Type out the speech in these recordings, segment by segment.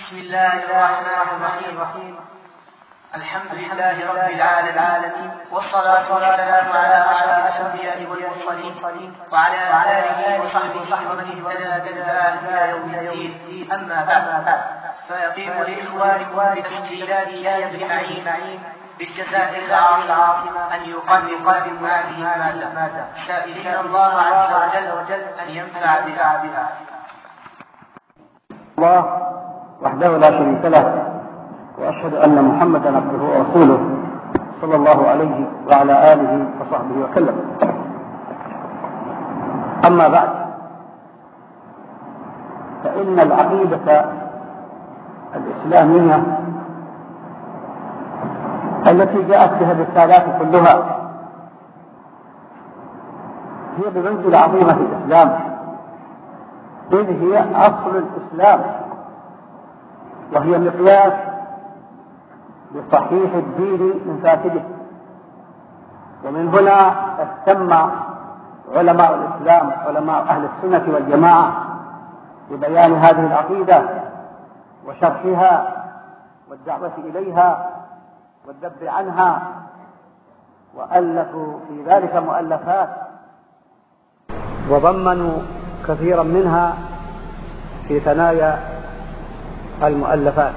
بسم الله الرحمن الرحيم. الحمد لله رب العالمين، والصلاة والسلام على أشرف الأنبياء والمرسلين وعلى آله وصحبه ومن اهتدى بهداه إلى يوم الدين. أما بعد، فيطيب لإخوانكم بتسجيلات يحيى بن معين بالجزائر العاصمة أن يقدم هذه المادة، سائلين الله عز وجل أن ينفع بها. الله وحده لا شريك له، وأشهد أن محمدا عبده ورسوله صلى الله عليه وعلى آله وصحبه وسلم. أما بعد، فإن العقيدة الإسلامية التي جاءت بها الرسالات كلها هي بمنزلة عظيمة في الإسلام، إذ هي أصل الإسلام، وهي مقياس لصحيح الدين من فاسده. ومن هنا اهتم علماء الإسلام، علماء أهل السنة والجماعة، ببيان هذه العقيدة وشرحها والدعوة إليها والذب عنها، وألفوا في ذلك مؤلفات وضمنوا كثيرا منها في ثنايا المؤلفات.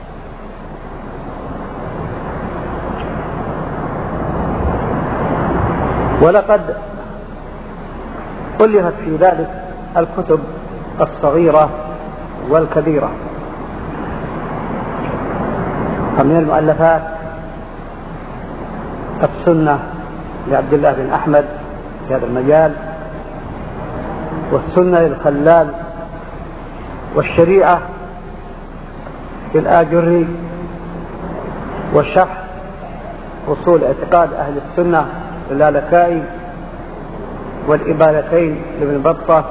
ولقد ألفت في ذلك الكتب الصغيرة والكبيرة. فمن المؤلفات السنة لعبد الله بن أحمد في هذا المجال، والسنة للخلال، والشريعة للآجري، والشرح أصول اعتقاد أهل السنة للالكائي، والإبانتين لابن بطة،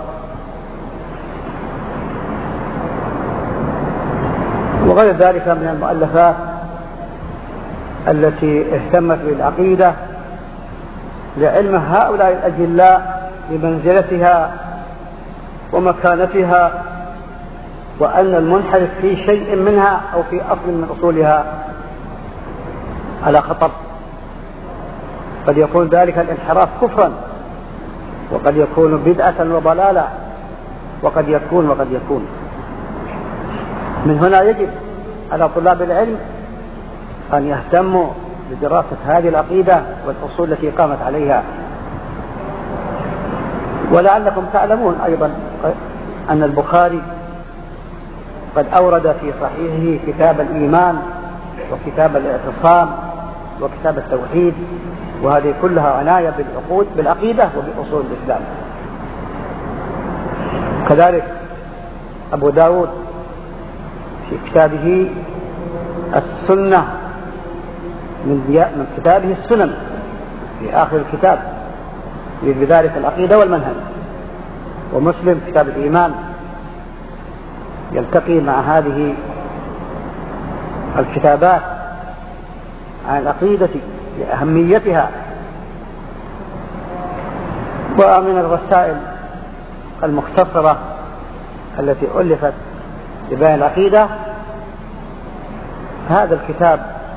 وغير ذلك من المؤلفات التي اهتمت بالعقيدة لعلم هؤلاء الأجلاء بمنزلتها ومكانتها، وأن المنحرف في شيء منها أو في أصل من أصولها على خطر. قد يكون ذلك الانحراف كفرا، وقد يكون بدعة وضلالة، وقد يكون. من هنا يجب على طلاب العلم أن يهتموا بدراسة هذه العقيدة والأصول التي قامت عليها. ولعلكم تعلمون أيضا أن البخاري قد أورد في صحيحه كتاب الإيمان وكتاب الاعتصام وكتاب التوحيد، وهذه كلها عناية بالعقيدة وبأصول الإسلام. كذلك أبو داود في كتابه السنة من كتابه السنن في آخر الكتاب يريد بذلك العقيدة والمنهج. ومسلم كتاب الإيمان يلتقي مع هذه الكتابات عن العقيدة لأهميتها. ومن الرسائل المختصرة التي ألفت لبيان العقيدة هذا الكتاب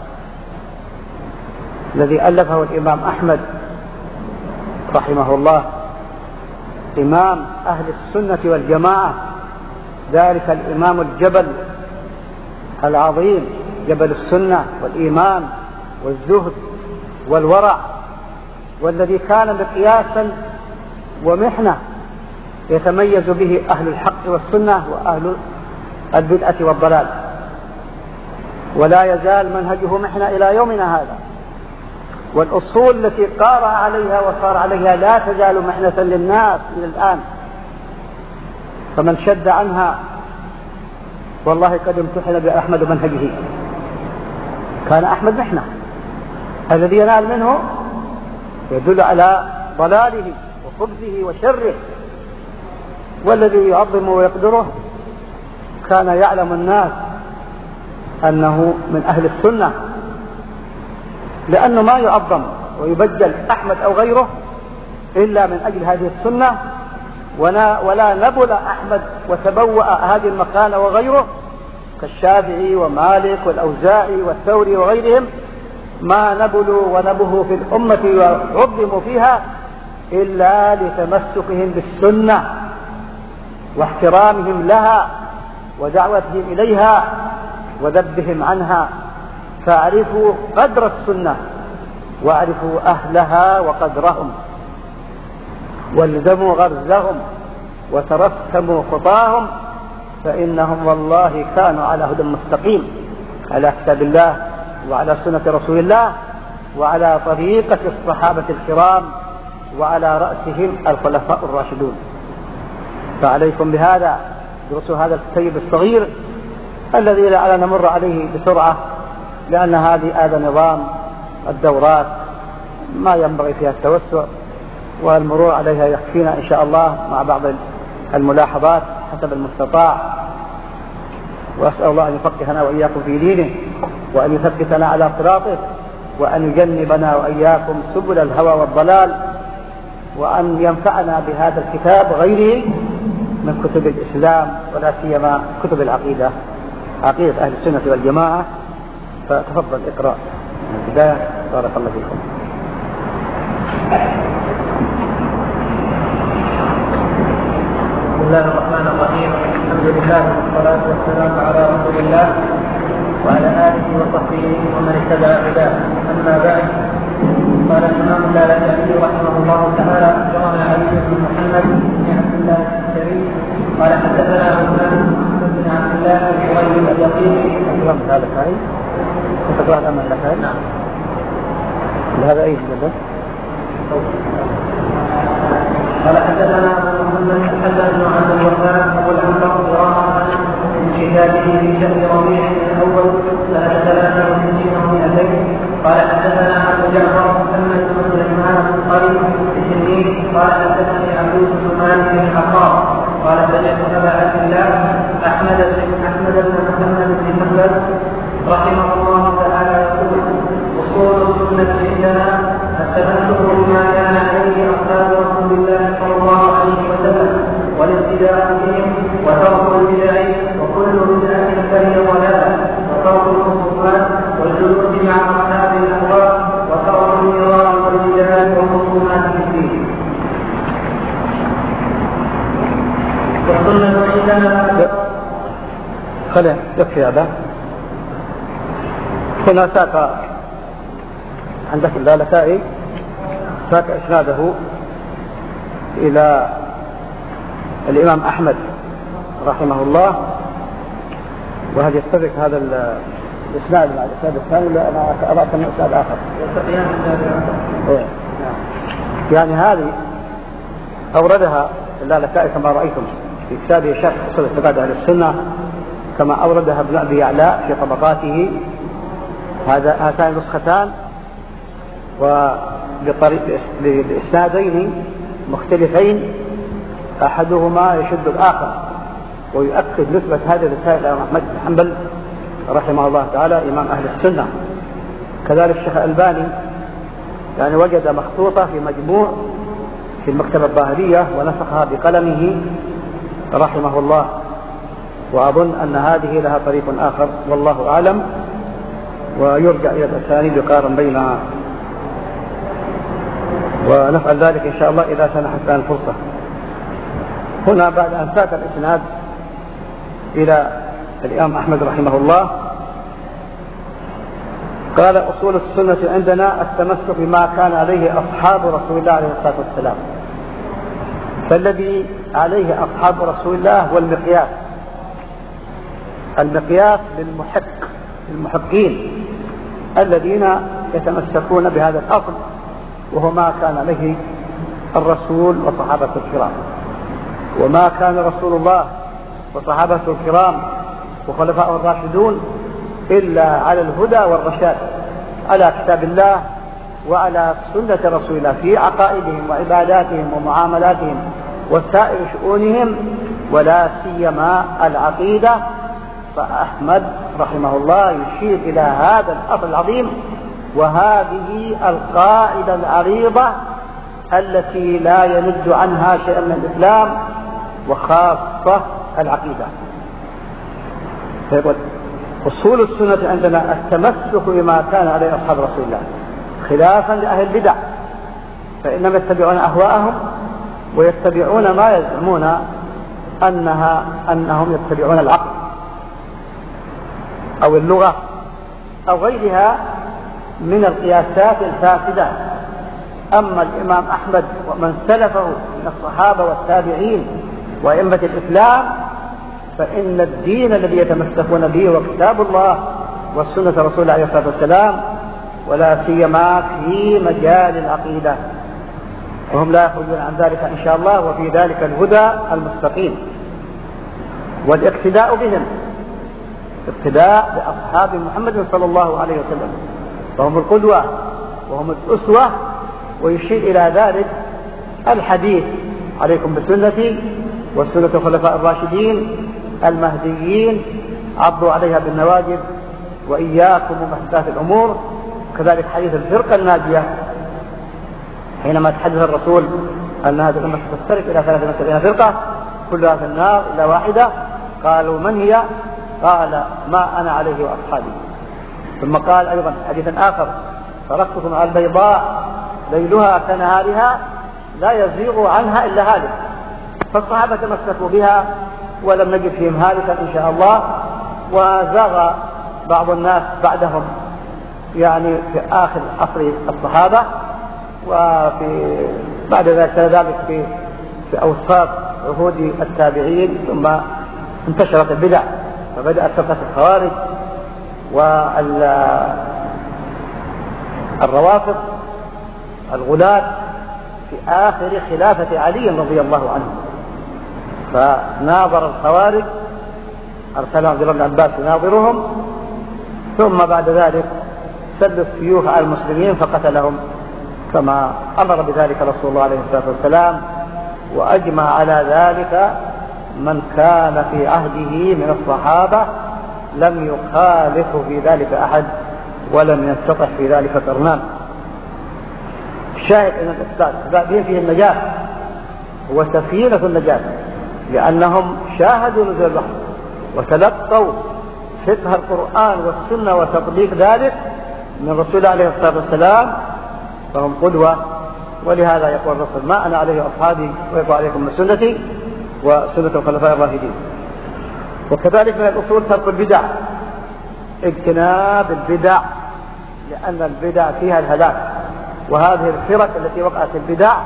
الذي ألفه الإمام أحمد رحمه الله، إمام أهل السنة والجماعة، ذلك الإمام الجبل العظيم، جبل السنة والإيمان والزهد والورع، والذي كان مقياسا ومحنة يتميز به أهل الحق والسنة وأهل البدعة والضلال، ولا يزال منهجه محنة إلى يومنا هذا. والأصول التي قار عليها وصار عليها لا تزال محنة للناس إلى الآن. فمن شد عنها والله قد امتحن بأحمد منهجه. كان أحمد محنة، الذي ينال منه يدل على ضلاله وخبثه وشره، والذي يعظم ويقدره كان يعلم الناس أنه من أهل السنة، لأنه ما يعظم ويبجل أحمد أو غيره إلا من أجل هذه السنة، ولا نبل أحمد وتبوأ هذه المكانة وغيره كالشافعي ومالك والأوزاعي والثوري وغيرهم ما نبلوا ونبهوا في الأمة وعظموا فيها إلا لتمسكهم بالسنة واحترامهم لها ودعوتهم إليها وذبهم عنها. فاعرفوا قدر السنة واعرفوا أهلها وقدرهم والزموا غرزهم وترسموا خطاهم، فإنهم والله كانوا على هدى مستقيم، على كتاب الله وعلى سنة رسول الله وعلى طريقة الصحابة الكرام وعلى رأسهم الخلفاء الراشدون. فعليكم بهذا، درسوا هذا الكتيب الصغير الذي لعل نمر عليه بسرعة، لأن هذا نظام الدورات ما ينبغي فيها التوسع، والمرور عليها يكفينا إن شاء الله مع بعض الملاحظات حسب المستطاع. وأسأل الله أن يفقهنا وإياكم في دينه، وأن يثبتنا على صراطه، وأن يجنبنا وإياكم سبل الهوى والضلال، وأن ينفعنا بهذا الكتاب غيره من كتب الإسلام، ولا سيما كتب العقيدة، عقيدة أهل السنة والجماعة. فتفضل اقرأ من البداية. بارك الله فيكم. بسم الله الرحمن الرحيم. الحمد لله والصلاة والسلام على رسول الله وعلى آله وصحبه ومن اتبع هداه. أما بعد، قال الإمام اللالكائي رحمه الله تعالى: أخبرنا علي بن محمد بن عبد الله الشريف قال حدثنا عثمان بن عبد الله بن قريب اليقيني. الإمام اللالكائي تقرأ الأمر اللالكائي؟ نعم. هذا أي جدا؟ قال حدثنا محمد الحسن بن عبد الوهاب ابو العنبر قراءة من كتابه في شهر ربيع الاول سنة 63 و200. قال حدثنا ابو جعفر محمد بن سليمان القري السنين قال حدثني عبد الرحمن بن الحقاق قال سمعت ابا عبد الله احمد بن محمد بن حنبل رحمه الله تعالى يقول: اصول السنة عندنا التمسك بما كان عليه اصحاب رسول الله صلى الله عليه وسلم والاقتداء بهم وترك البدع وكل بدعة فهي ضلالة وترك الخصومات والجلوس مع اصحاب الاهواء وترك النظام والجدال والخصومات في الدين. والسنة عندنا خلينا يكفي هذا. هنا ساق عندك اللالكائي ساق إسناده إلى الإمام أحمد رحمه الله، وهل يتفق هذا الإسناد مع الإسناد الثاني؟ لا، أنا أرى أن إسناد آخر. يعني هذه أوردها اللالكائي كما رأيتم في كتابه شرح أصول اعتقاد أهل السنة، كما أوردها ابن أبي يعلى في طبقاته. هاتان نسختان بإسنادين مختلفين، أحدهما يشد الآخر ويؤكد نسبة هذه الرسالة إلى أحمد بن حنبل رحمه الله تعالى إمام أهل السنة. كذلك الشيخ الألباني يعني وجد مخطوطة في مجموع في المكتبة الظاهرية ونسخها بقلمه رحمه الله، وأظن أن هذه لها طريق آخر والله أعلم، ويرجع إلى الأسانيد يقارن بينها، ونفعل ذلك إن شاء الله إذا سنحت لنا الفرصة. هنا بعد أن ساق الإسناد إلى الإمام أحمد رحمه الله قال: أصول السنة عندنا التمسك بما كان عليه أصحاب رسول الله عليه الصلاة والسلام. فالذي عليه أصحاب رسول الله هو المقياس للمحقين الذين يتمسكون بهذا الأصل، وهو ما كان عليه الرسول وصحابة الكرام. وما كان رسول الله وصحابة الكرام وخلفاء الراشدون إلا على الهدى والرشاد، على كتاب الله وعلى سنة رسول الله في عقائدهم وعباداتهم ومعاملاتهم وسائر شؤونهم، ولا سيما العقيدة. فأحمد رحمه الله يشير إلى هذا الأصل العظيم وهذه القاعدة العريضة التي لا يند عنها شيء من الإسلام، وخاصة العقيدة. فيقول أصول السنة عندنا التمسك بما كان عليه أصحاب رسول الله خلافا لأهل البدع، فإنهم يتبعون أهواءهم ويتبعون ما يزعمون أنهم يتبعون العقل أو اللغة أو غيرها من القياسات الفاسدة. أما الإمام أحمد ومن سلفه من الصحابة والتابعين وأئمة الإسلام فإن الدين الذي يتمسكون به هو كتاب الله والسنة رسول الله عليه الصلاة والسلام، ولا سيما في مجال العقيدة، وهم لا يخرجون عن ذلك إن شاء الله، وفي ذلك الهدى المستقيم. والاقتداء بهم اقتداء بأصحاب محمد صلى الله عليه وسلم، فهم القدوة وهم الأسوة. ويشير إلى ذلك الحديث عليكم بسنتي وسنة الخلفاء الراشدين المهديين عضوا عليها بالنواجذ وإياكم ومحدثات الأمور. كذلك حديث الفرقة الناجية حينما تحدث الرسول أن هذه الأمة ستفترق إلى 73 فرقة كلها في النار إلا واحدة، قالوا من هي؟ قال ما أنا عليه وأصحابي. ثم قال أيضا حديثا آخر تركتكم على البيضاء ليلها كنهارها لا يزيغ عنها إلا هالك. فالصحابة تمسكوا بها ولم نجد فيهم هالكا إن شاء الله، وزاغ بعض الناس بعدهم يعني في آخر عصر الصحابة، وفي بعد ذلك في أوساط عهود التابعين، ثم انتشرت البدع فبدأت فرقة الخوارج والروافض الغلاة في آخر خلافة علي رضي الله عنه. فناظر الخوارج أرسلهم عبد الله بن عباس يناظرهم، ثم بعد ذلك سلوا السيوف على المسلمين فقتلهم كما أمر بذلك رسول الله عليه الصلاة والسلام. وأجمع على ذلك من كان في عهده من الصحابة، لم يخالف في ذلك أحد ولم ينتطح في ذلك قرنان. الشاهد أن الإسلام فيه النجاة هو سفينة النجاة، لأنهم شاهدوا نزول الوحي وتلقوا فقه القرآن والسنة وتطبيق ذلك من رسول الله عليه الصلاة والسلام، فهم قدوة. ولهذا يقول الرسول ما أنا عليه أصحابي ويقول عليكم بسنتي وسنة الخلفاء الراشدين. وكذلك من الأصول ترك البدع، اجتناب البدع، لأن البدع فيها الهلاك. وهذه الفرق التي وقعت البدع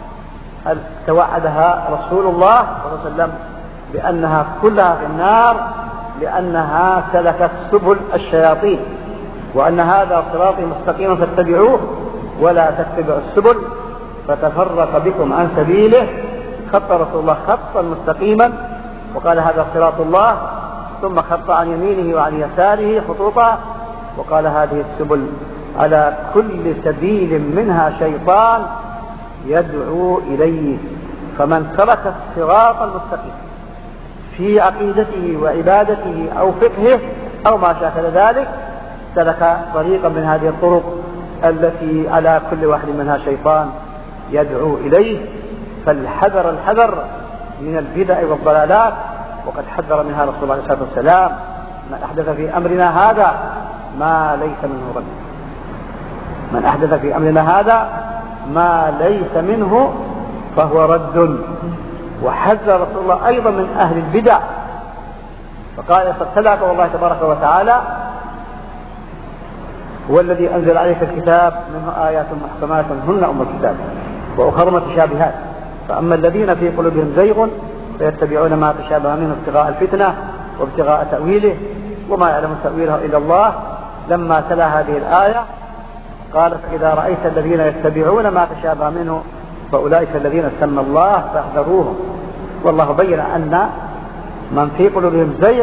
توعدها رسول الله صلى الله عليه وسلم بأنها كلها في النار، لأنها سلكت سبل الشياطين، وأن هذا صراطي مستقيما فاتبعوه ولا تتبعوا السبل فتفرق بكم عن سبيله. خط رسول الله خطا مستقيما وقال هذا صراط الله، ثم خط عن يمينه وعن يساره خطوطا وقال هذه السبل على كل سبيل منها شيطان يدعو إليه. فمن ترك الصراط المستقيم في عقيدته وعبادته أو فقهه أو ما شاكل ذلك سلك طريقا من هذه الطرق التي على كل واحد منها شيطان يدعو إليه. فالحذر الحذر من البدع والضلالات، وقد حذر منها رسول الله عليه الصلاة والسلام من أحدث في أمرنا هذا ما ليس منه رد. من أحدث في أمرنا هذا ما ليس منه فهو رد. وحذر رسول الله أيضا من أهل البدع فقال فاتبعك والله تبارك وتعالى هو الذي أنزل عليك الكتاب منه آيات محكمات هن أم الكتاب وأخر متشابهات، فأما الذين في قلوبهم زيغ فيتبعون ما تشابه منه ابتغاء الفتنة وابتغاء تأويله وما يعلم تأويله إلا الله. لما تلا هذه الآية قال فإذا رأيت الذين يتبعون ما تشابه منه فأولئك الذين سمى الله فاحذروهم. والله بين أن من في قلوبهم زيغ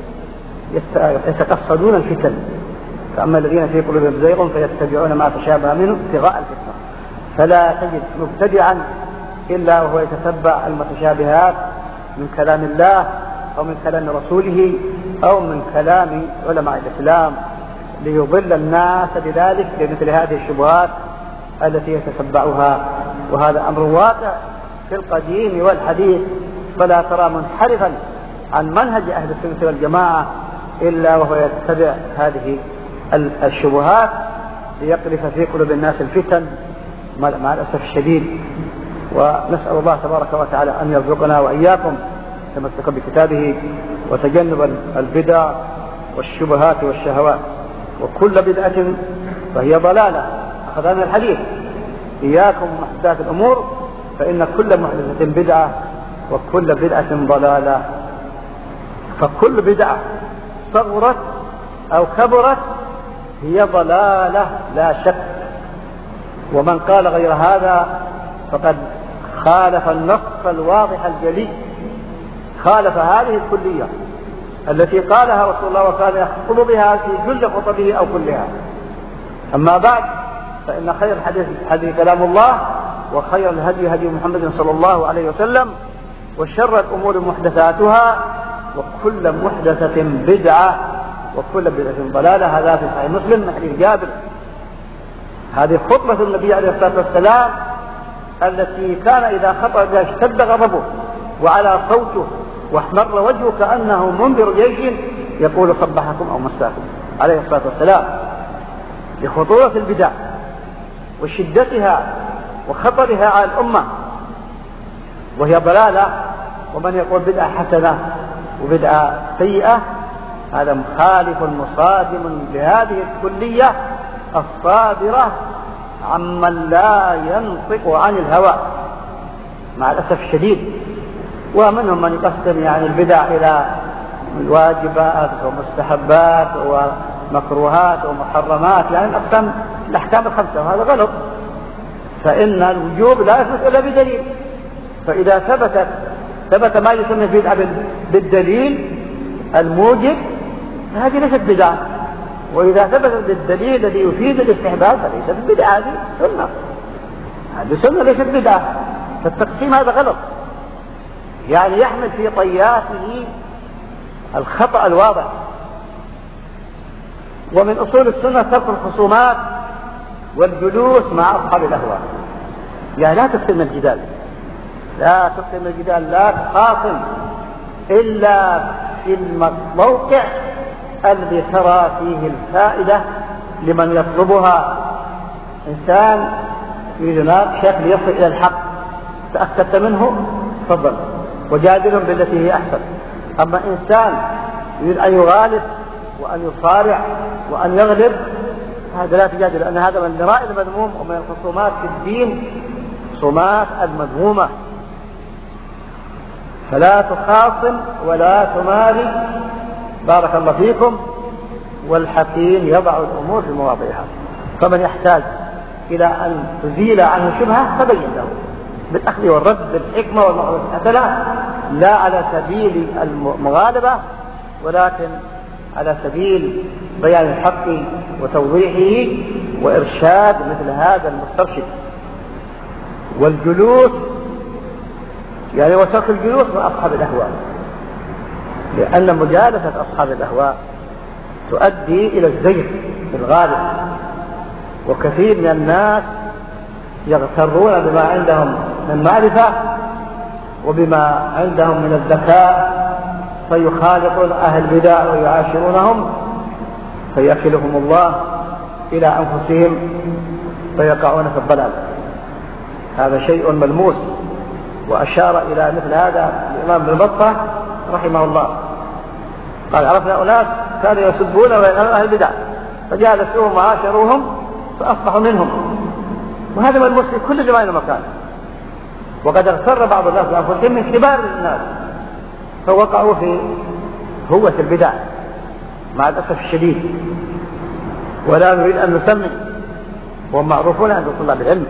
يتقصدون الفتن، فأما الذين في قلوبهم زيغ فيتبعون ما تشابه منه ابتغاء الفتنة. فلا تجد مبتدعا إلا وهو يتتبع المتشابهات من كلام الله أو من كلام رسوله أو من كلام علماء الإسلام ليضل الناس بذلك بمثل هذه الشبهات التي يتتبعها. وهذا أمر واقع في القديم والحديث، فلا ترى منحرفا عن منهج أهل السنة والجماعة إلا وهو يتبع هذه الشبهات ليقذف في قلوب الناس الفتن مع الأسف الشديد. ونسأل الله تبارك وتعالى أن يرزقنا وإياكم تمسكا بكتابه وتجنب البدع والشبهات والشهوات، وكل بدعة فهي ضلالة. أخذنا من الحديث: إياكم محدثات الأمور فإن كل محدثة بدعة وكل بدعة ضلالة. فكل بدعة صغرت أو كبرت هي ضلالة لا شك، ومن قال غير هذا فقد خالف النص الواضح الجلي، خالف هذه الكلية التي قالها رسول الله وكان يخطب بها في جل خطبه أو كلها. أما بعد، فإن خير الحديث كلام الله، وخير الهدي هدي محمد صلى الله عليه وسلم، وشر الأمور محدثاتها، وكل محدثة بدعة، وكل بدعة ضلالة. هذا في صحيح مسلم من حديث جابر. هذه خطبة النبي عليه الصلاة والسلام التي كان إذا خطب بها اشتد غضبه وعلى صوته واحمر وجهه كأنه منذر جيش يقول صبحكم أو مساكم عليه الصلاة والسلام، لخطورة البدع وشدتها وخطرها على الأمة، وهي ضلالة. ومن يقول بدعة حسنة وبدعة سيئة هذا مخالف مصادم لهذه الكلية الصادرة عمن لا ينطق عن الهوى مع الأسف الشديد. ومنهم من يقسم يعني البدع إلى الواجبات ومستحبات ومكروهات ومحرمات، يعني الأحكام الخمسة، وهذا غلط. فإن الوجوب لا يثبت إلا بدليل، فإذا ثبت ما يسمى بدعة بالدليل الموجب هذه ليست بدعة، وإذا ثبت بالدليل الذي يفيد الاستحباب فليست بدعة، هذه سنة، هذه سنة ليست بدعة. فالتقسيم هذا غلط، يعني يحمل في طياته الخطأ الواضح. ومن أصول السنة ترك الخصومات والجلوس مع أصحاب الأهواء، يعني لا تقسم الجدال، لا تقسم الجدال، لا تخاصم إلا في الموقع الذي ترى فيه الفائدة لمن يطلبها. إنسان يناقشك ليصل إلى الحق، تأكدت منه تفضل وجادلهم بالتي هي أحسن. أما إنسان يريد أن يغالب وأن يصارع وأن يغلب، هذا لا تجادل، لأن هذا من الرأي المذموم ومن الخصومات في الدين، خصومات المذمومة. فلا تخاصم ولا تماري، بارك الله فيكم. والحكيم يضع الأمور في مواضعها، فمن يحتاج إلى أن تزيل عنه شبهة فبين له بالأخذ والرد بالحكمة والموعظة الحسنة، لا على سبيل المغالبة ولكن على سبيل بيان الحق وتوضيحه وإرشاد مثل هذا المسترشد. والجلوس يعني وترك الجلوس مع أصحاب الأهواء، لأن مجالسة أصحاب الأهواء تؤدي إلى الزيغ في الغالب، وكثير من الناس يغترون بما عندهم من معرفة وبما عندهم من الذكاء، فيخالطون أهل البدع ويعاشرونهم فيكلهم الله إلى أنفسهم فيقعون في الضلال. هذا شيء ملموس، وأشار إلى مثل هذا الإمام ابن بطة رحمه الله، قال: عرفنا أناس كانوا يسبون وينهون أهل البدع فجالسوهم وعاشروهم فأصبحوا منهم، وهذا ملموس في كل زمان ومكان. وقد اغتر بعض الناس بأنفسهم من كبار الناس فوقعوا في هوة البدع مع الأسف الشديد، ولا نريد أن نسمي، وهم معروفون عند طلاب العلم.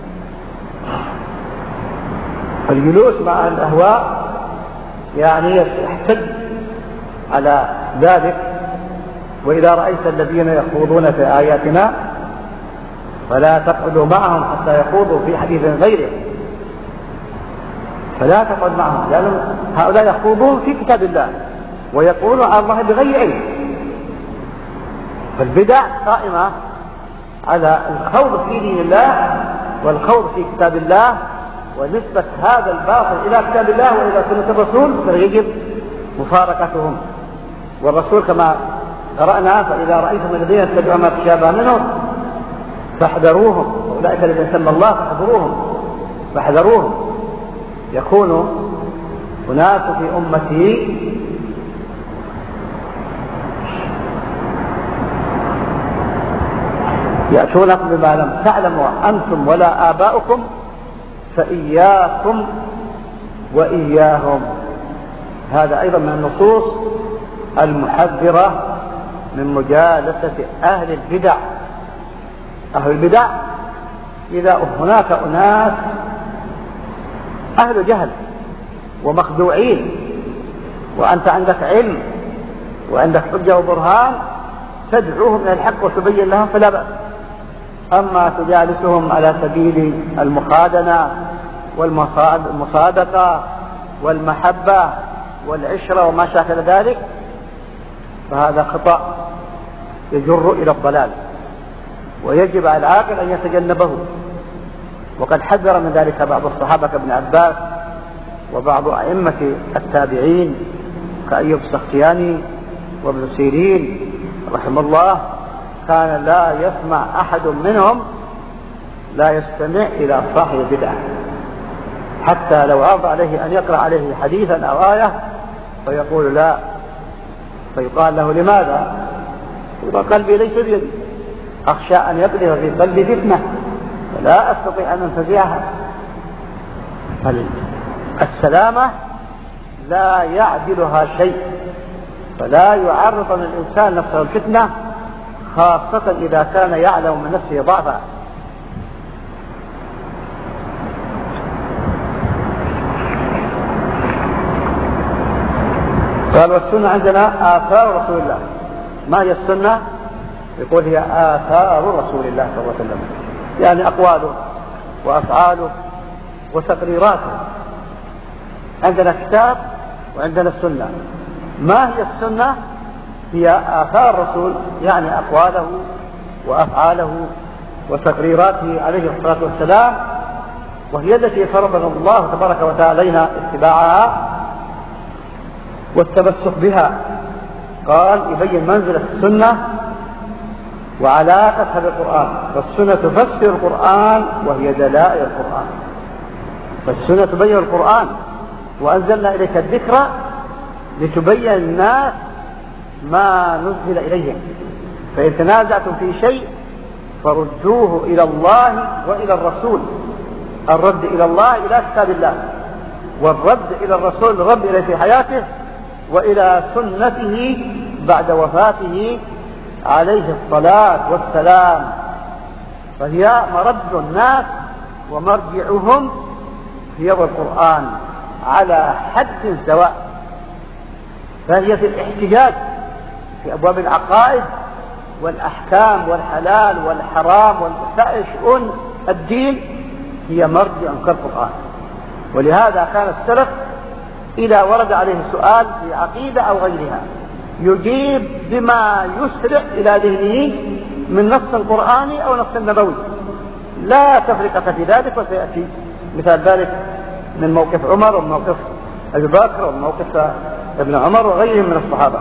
الجلوس مع الأهواء يعني يحتج على ذلك: وإذا رأيت الذين يخوضون في آياتنا فلا تقعدوا معهم حتى يخوضوا في حديث غيره. فلا تقعد معهم، لأن هؤلاء يخوضون في كتاب الله ويقولون على الله بغير علم. فالبدع قائمة على الخوض في دين الله والخوض في كتاب الله، ونسبة هذا الباطل إلى كتاب الله وإلى سنة الرسول فيجب مفارقتهم. والرسول كما قرأنا فإذا رأيتم الذين يتبعون ما تشابه منهم فاحذروهم، أولئك الذين سمى الله فاحذروهم. يكون أناس في أمتي يأتونكم بما لم تعلموا أنتم ولا آباؤكم فإياكم وإياهم. هذا أيضا من النصوص المحذرة من مجالسة أهل البدع. أهل البدع إذا هناك أناس أهل جهل ومخدوعين وأنت عندك علم وعندك حجة وبرهان تدعوهم إلى الحق وتبين لهم فلا بأس. أما تجالسهم على سبيل المخادنة والمصادقة والمحبة والعشرة وما شاكل ذلك فهذا خطأ يجر إلى الضلال، ويجب على العاقل أن يتجنبه. وقد حذر من ذلك بعض الصحابة كابن عباس وبعض أئمة التابعين كأيوب السختياني وابن سيرين رحمه الله، كان لا يسمع أحد منهم لا يستمع إلى صاحب بدعة حتى لو عرض عليه أن يقرأ عليه حديثا أو آية فيقول لا، فيقال له لماذا؟ يقول قلبي ليس بيدي، أخشى أن يقذف في قلبي فتنة فلا أستطيع أن أنتزعها. السلامة لا يعدلها شيء، فلا يعرض الإنسان نفسه الفتنة خاصة إذا كان يعلم من نفسه ضعفا. قال والسنة عندنا آثار رسول الله. ما هي السنة؟ يقول هي آثار رسول الله صلى الله عليه وسلم، يعني أقواله وأفعاله وتقريراته. عندنا كتاب وعندنا السنة. ما هي السنة؟ هي آثار الرسول، يعني أقواله وأفعاله وتقريراته عليه الصلاة والسلام، وهي التي فرضنا الله تبارك وتعالى علينا اتباعها والتمسك بها. قال يبين منزلة السنة وعلاقتها بالقرآن، فالسنة تفسر القرآن وهي دلائل القرآن. فالسنة تبين القرآن، وأنزلنا إليك الذكر لتبين الناس ما نزل إليهم، فإن تنازعتم في شيء فردوه إلى الله وإلى الرسول. الرد إلى الله إلى كتاب الله، والرد إلى الرسول الرد إليه في حياته وإلى سنته بعد وفاته عليه الصلاة والسلام. فهي مرد الناس ومرجعهم هي القرآن على حد سواء. فهي في الاحتجاج في أبواب العقائد والأحكام والحلال والحرام وسائر شؤون الدين هي مرجع كالقرآن. ولهذا كان السلف إذا ورد عليه سؤال في عقيدة أو غيرها يجيب بما يسرع إلى ذهنه من نص قرآني أو نص نبوي، لا تفرقة في ذلك. وسيأتي مثال ذلك من موقف عمر ومن موقف أبي بكر ومن موقف ابن عمر وغيرهم من الصحابة.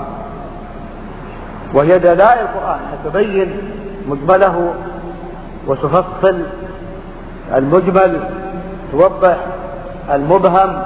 وهي دلائل القرآن تبين مجمله وتفصل المجمل، توضح المبهم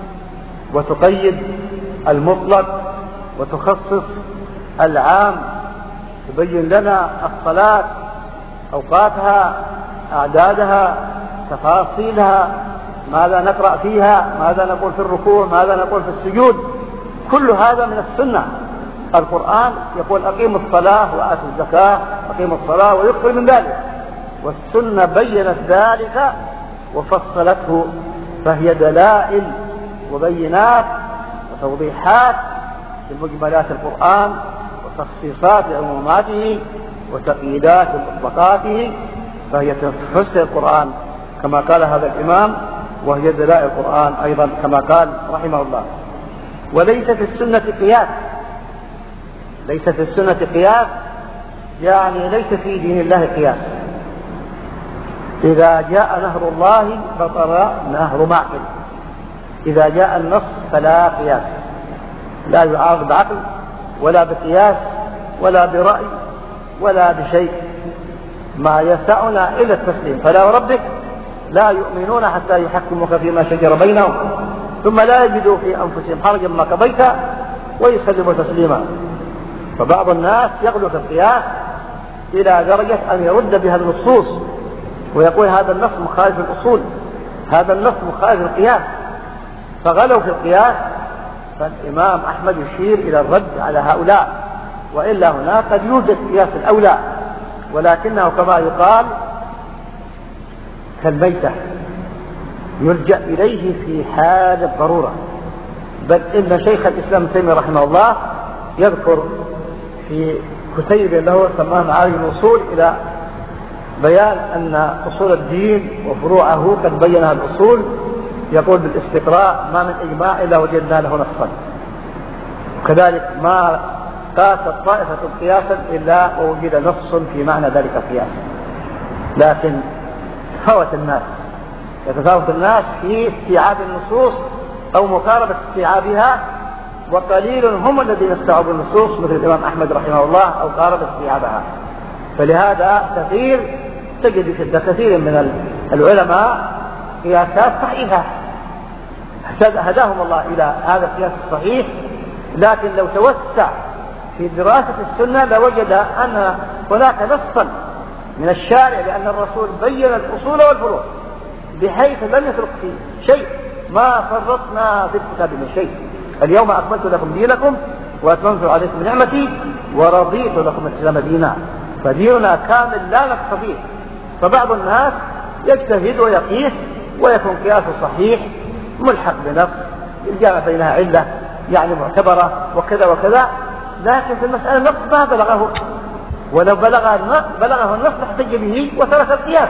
وتقيد المطلق وتخصص العام، تبين لنا الصلاة أوقاتها أعدادها تفاصيلها، ماذا نقرأ فيها، ماذا نقول في الركوع، ماذا نقول في السجود. كل هذا من السنة. القرآن يقول أقيموا الصلاة وآتوا الزكاة، أقيموا الصلاة ويكثر من ذلك، والسنة بينت ذلك وفصلته. فهي دلائل وبينات وتوضيحات لمجملات القرآن وتخصيصات عموماته وتقييدات مطلقاته. فهي تفسر القرآن كما قال هذا الإمام، وهي دلائل القرآن أيضا كما قال رحمه الله. وليس في السنة قياس، ليس في السنة قياس يعني ليس في دين الله قياس. إذا جاء نهر الله بطل نهر معقل. إذا جاء النص فلا قياس، لا يعارض بعقل ولا بقياس ولا برأي ولا بشيء، ما يسعنا إلا التسليم. فلا وربك لا يؤمنون حتى يحكموك فيما شجر بينهم ثم لا يجدوا في أنفسهم حرجا مما قضيت ويسلموا تسليما. فبعض الناس يغلو في القياس إلى درجة أن يرد بها النصوص ويقول هذا النص مخالف الأصول، هذا النص مخالف القياس، فغلوا في القياس. فالإمام أحمد يشير إلى الرد على هؤلاء، وإلا هناك قد يوجد قياس الأولى، ولكنه كما يقال كالميتة يلجأ إليه في حال الضرورة. بل إن شيخ الإسلام ابن تيمية رحمه الله يذكر في كتيب له سماه معارج الأصول إلى بيان أن أصول الدين وفروعه قد بينها الأصول، يقول بالاستقراء ما من إجماع إلا وجدنا له نصا، وكذلك ما قاست طائفة قياسا إلا ووجد نص في معنى ذلك القياس. لكن يتفاوت الناس في استيعاب النصوص أو مقاربة استيعابها، وقليل هم الذين استوعبوا النصوص مثل الإمام أحمد رحمه الله أو قارب استيعابها. فلهذا تجد في كثير من العلماء قياسات صحيحة هداهم الله إلى هذا القياس الصحيح، لكن لو توسع في دراسة السنة لوجد أن هناك نصا من الشارع لأن الرسول بين الأصول والفروع بحيث لم يترك فيه شيء، ما فرطنا في الكتاب من شيء. اليوم أكملت لكم دينكم وأتممت عليكم نعمتي ورضيت لكم الإسلام دينا، فديننا كامل لا نقص فيه. فبعض الناس يجتهد ويقيس ويكون قياسه صحيح ملحق بنص الجامع بينها علة يعني معتبرة وكذا وكذا، لكن في المسألة النص ما بلغه، ولو بلغه النص احتج به وترك القياس.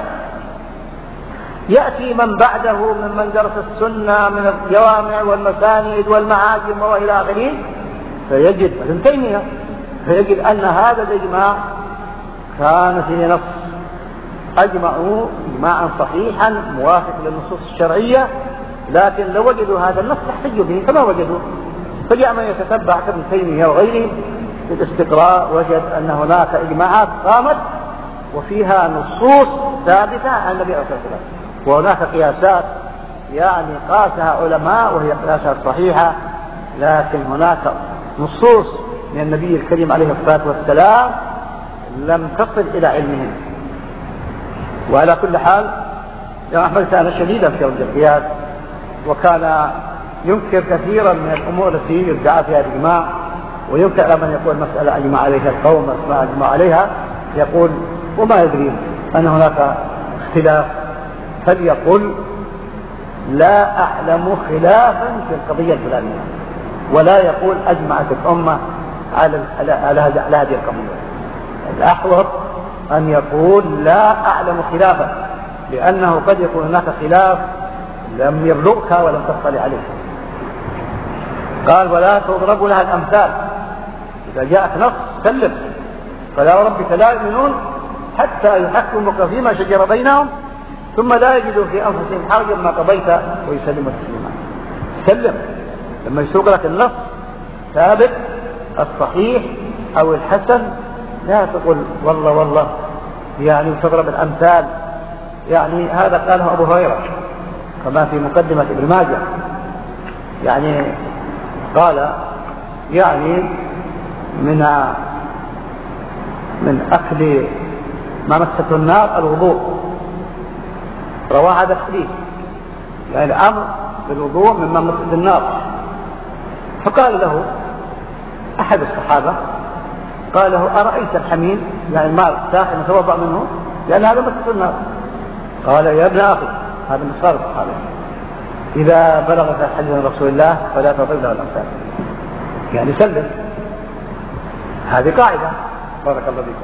يأتي من بعده ممن درس السنة من الجوامع والمسانيد والمعاجم وإلى آخره فيجد ابن تيمية فيجد أن هذا الإجماع كان فيه نص، أجمعوا إجماعا صحيحا موافق للنصوص الشرعية، لكن لو وجدوا هذا النص احتجوا به فما وجدوا. فجاء من يتتبع كابن تيمية وغيره في الاستقراء وجد أن هناك إجماعات قامت وفيها نصوص ثابتة عن النبي صلى الله عليه وسلم، وهناك قياسات يعني قاسها علماء وهي قياسات صحيحة، لكن هناك نصوص من النبي الكريم عليه الصلاة والسلام لم تصل إلى علمهم. وعلى كل حال يا أحمد كان شديدا في وجه القياس، وكان ينكر كثيرا من الأمور التي يدعى فيها الإجماع، وينكر على من يقول مسألة أجمع عليها القوم ما أجمع عليها، يقول وما يدري أن هناك اختلاف، فليقل لا أعلم خلافا في القضية الفلانية، ولا يقول أجمعت الأمة على هذه القضية. الأحوط أن يقول لا أعلم خلافا، لأنه قد يكون هناك خلاف لم يبلغك ولم تطلع عليه. قال ولا تضرب لها الأمثال، إذا جاءت نص سلم، فلا وربك لا يؤمنون حتى يحكموك فيما شجر بينهم ثم لا يجدوا في أنفسهم حرجا ما قضيت ويسلموا تسليما. سلم لما يسوق لك النص ثابت الصحيح أو الحسن، لا تقول والله يعني تضرب الأمثال. يعني هذا قاله أبو هريرة كما في مقدمة ابن ماجه، يعني قال يعني من أكل ما مسته النار الوضوء، رواه هذا الحديث، يعني الأمر بالوضوء مما مسته النار. فقال له أحد الصحابة قال له أرأيت الحميم يعني الماء ساخن يتوضأ منه لأن هذا مسته النار؟ قال يا ابن أخي هذا من صار الصحابة إذا بلغك الحديث من رسول الله فلا تضرب له الأمثال، يعني سلم. هذه قاعدة بارك الله فيكم.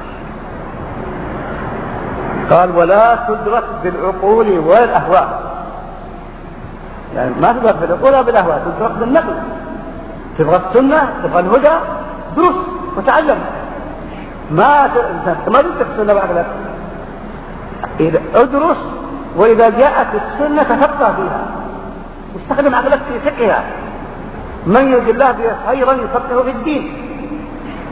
قال ولا تدرك بالعقول والأهواء، يعني ما تدرك بالعقول ولا بالأهواء، تدرك بالنقل. تبغى السنة تبغى الهدى درس وتعلم، ما تدرك السنة بعقلك، إذا ادرس وإذا جاءت السنة تفقه فيها واستخدم عقلك في فقهها. من يريد الله به خيرا يفقهه في الدين،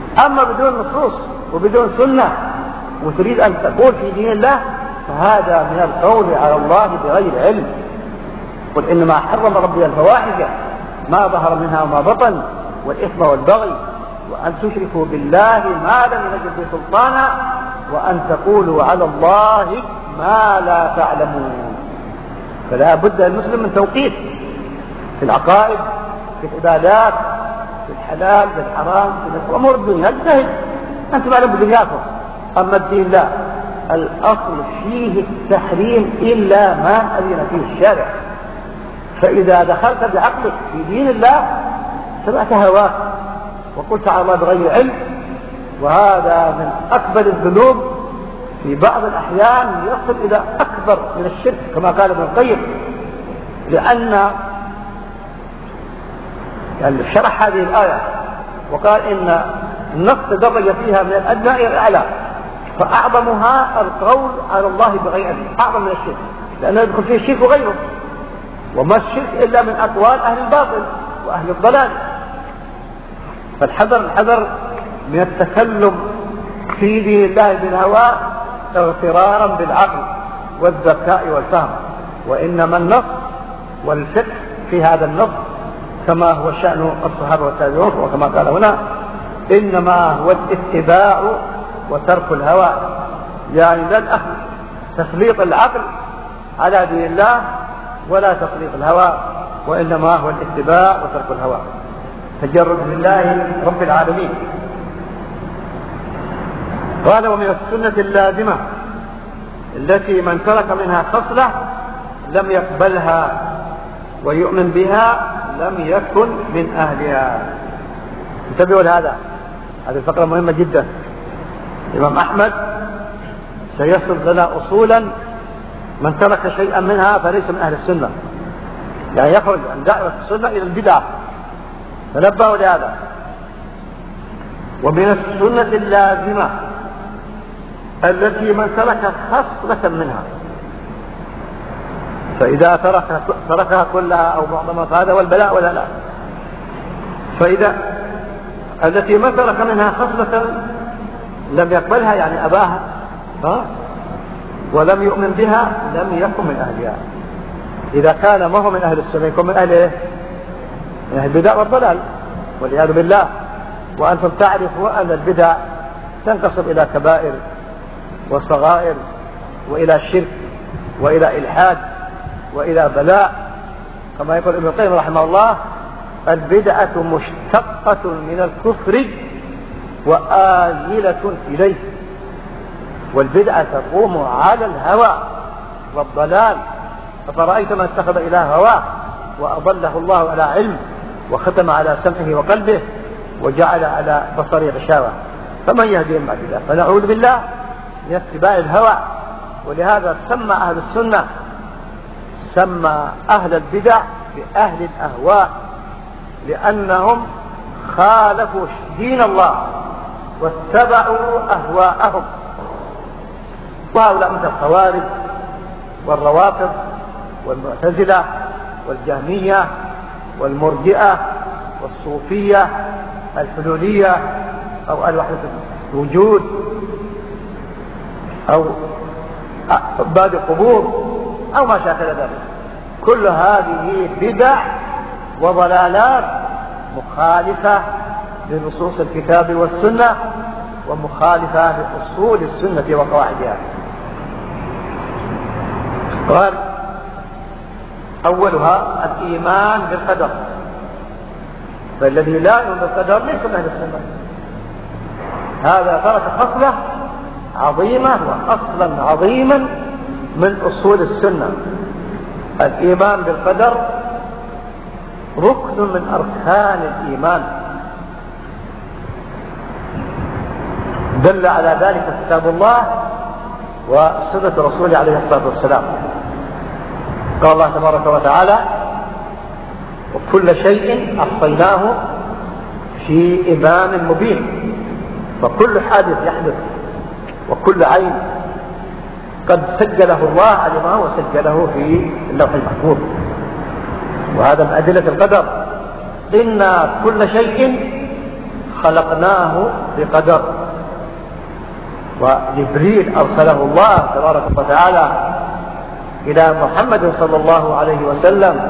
أما بدون نصوص وبدون سنة وتريد أن تقول في دين الله فهذا من القول على الله بغير علم. قل إنما حرم ربي الفواحش ما ظهر منها وما بطن والإثم والبغي وأن تشركوا بالله ما لم ينزل به سلطانا وأن تقولوا على الله ما لا تعلمون. فلا بد للمسلم من توقيت في العقائد، في العبادات، في الحلال، في الحرام، في أمور الدنيا. اجتهد أنتم أعلم بدنياكم. أما الدين لا، الأصل فيه التحريم إلا ما أذن فيه الشارع. فإذا دخلت بعقلك في دين الله سمعت هواك وقلت على الله بغير علم، وهذا من أكبر الذنوب في بعض الأحيان يصل إلى أكبر من الشرك كما قال ابن القيم، لأن يعني شرح هذه الآية وقال إن النص تدرج فيها من الأدنى إلى الأعلى، فأعظمها القول على الله بغير علم، أعظم من الشرك، لأنه يدخل فيه الشرك وغيره، وما الشرك إلا من أقوال أهل الباطل وأهل الضلال. فالحذر من التكلم في دين الله بالهوى اغترارا بالعقل والذكاء والفهم، وإنما النص والفقه في هذا النص كما هو شأن الصحابة والتابعون، وكما قال هنا إنما هو الاتباع وترك الهوى، يعني لا الأخذ تسليط العقل على دين الله ولا تسليط الهوى، وإنما هو الاتباع وترك الهوى، تجرد لله رب العالمين. قال ومن السنة اللازمة التي من ترك منها خصلة لم يقبلها ويؤمن بها لم يكن من أهلها. انتبهوا لهذا، هذه الفقرة مهمة جدا. الإمام أحمد سيصل لنا أصولا من ترك شيئا منها فليس من أهل السنة، يعني يخرج عن دائرة السنة إلى البدعة، تنبهوا لهذا. ومن السنة اللازمة التي من ترك خصلة منها، فإذا تركها كلها أو معظمها فهذا والبلاء ولا لا. فإذا التي من ترك منها خصلة لم يقبلها يعني أباها ولم يؤمن بها لم يكن من أهلها. إذا كان ما هو من أهل السنة يكون من أهل إيه؟ من أهل البدع والضلال والعياذ بالله. وأنتم تعرفوا أن البدع تنقسم إلى كبائر وصغائر وإلى شرك وإلى إلحاد وإلى بلاء، كما يقول ابن القيم رحمه الله البدعة مشتقة من الكفر وآيلة إليه، والبدعة تقوم على الهوى والضلال. أفرأيت من اتخذ إله هواه وأضله الله على علم وختم على سمعه وقلبه وجعل على بصره غشاوة فمن يهدي من بعد الله. فنعوذ بالله من اتباع الهوى. ولهذا سمى أهل السنة سمى أهل البدع بأهل الأهواء، لأنهم خالفوا دين الله واتبعوا أهواءهم. وهؤلاء مثل الخوارج والروافض والمعتزلة والجهمية والمرجئة والصوفية الحلولية أو الوحدة الوجود أو عباد القبور أو ما شاكل ذلك. كل هذه بدع وضلالات مخالفة لنصوص الكتاب والسنة ومخالفة لأصول السنة وقواعدها. قال أولها الإيمان بالقدر، فالذي لا يؤمن بالقدر ليس من أهل السنة. هذا ترك خصلة عظيمة وأصلا عظيما من أصول السنة. الإيمان بالقدر ركن من أركان الإيمان، دل على ذلك كتاب الله وسنة رسوله عليه الصلاة والسلام. قال الله تبارك وتعالى وكل شيء أحصيناه في إمام مبين. فكل حادث يحدث وكل عين قد سجله الله علمه وسجله في اللوح المحفوظ. وهذا من أدلة القدر. إن كل شيء خلقناه بقدر. وجبريل أرسله الله تبارك وتعالى إلى محمد صلى الله عليه وسلم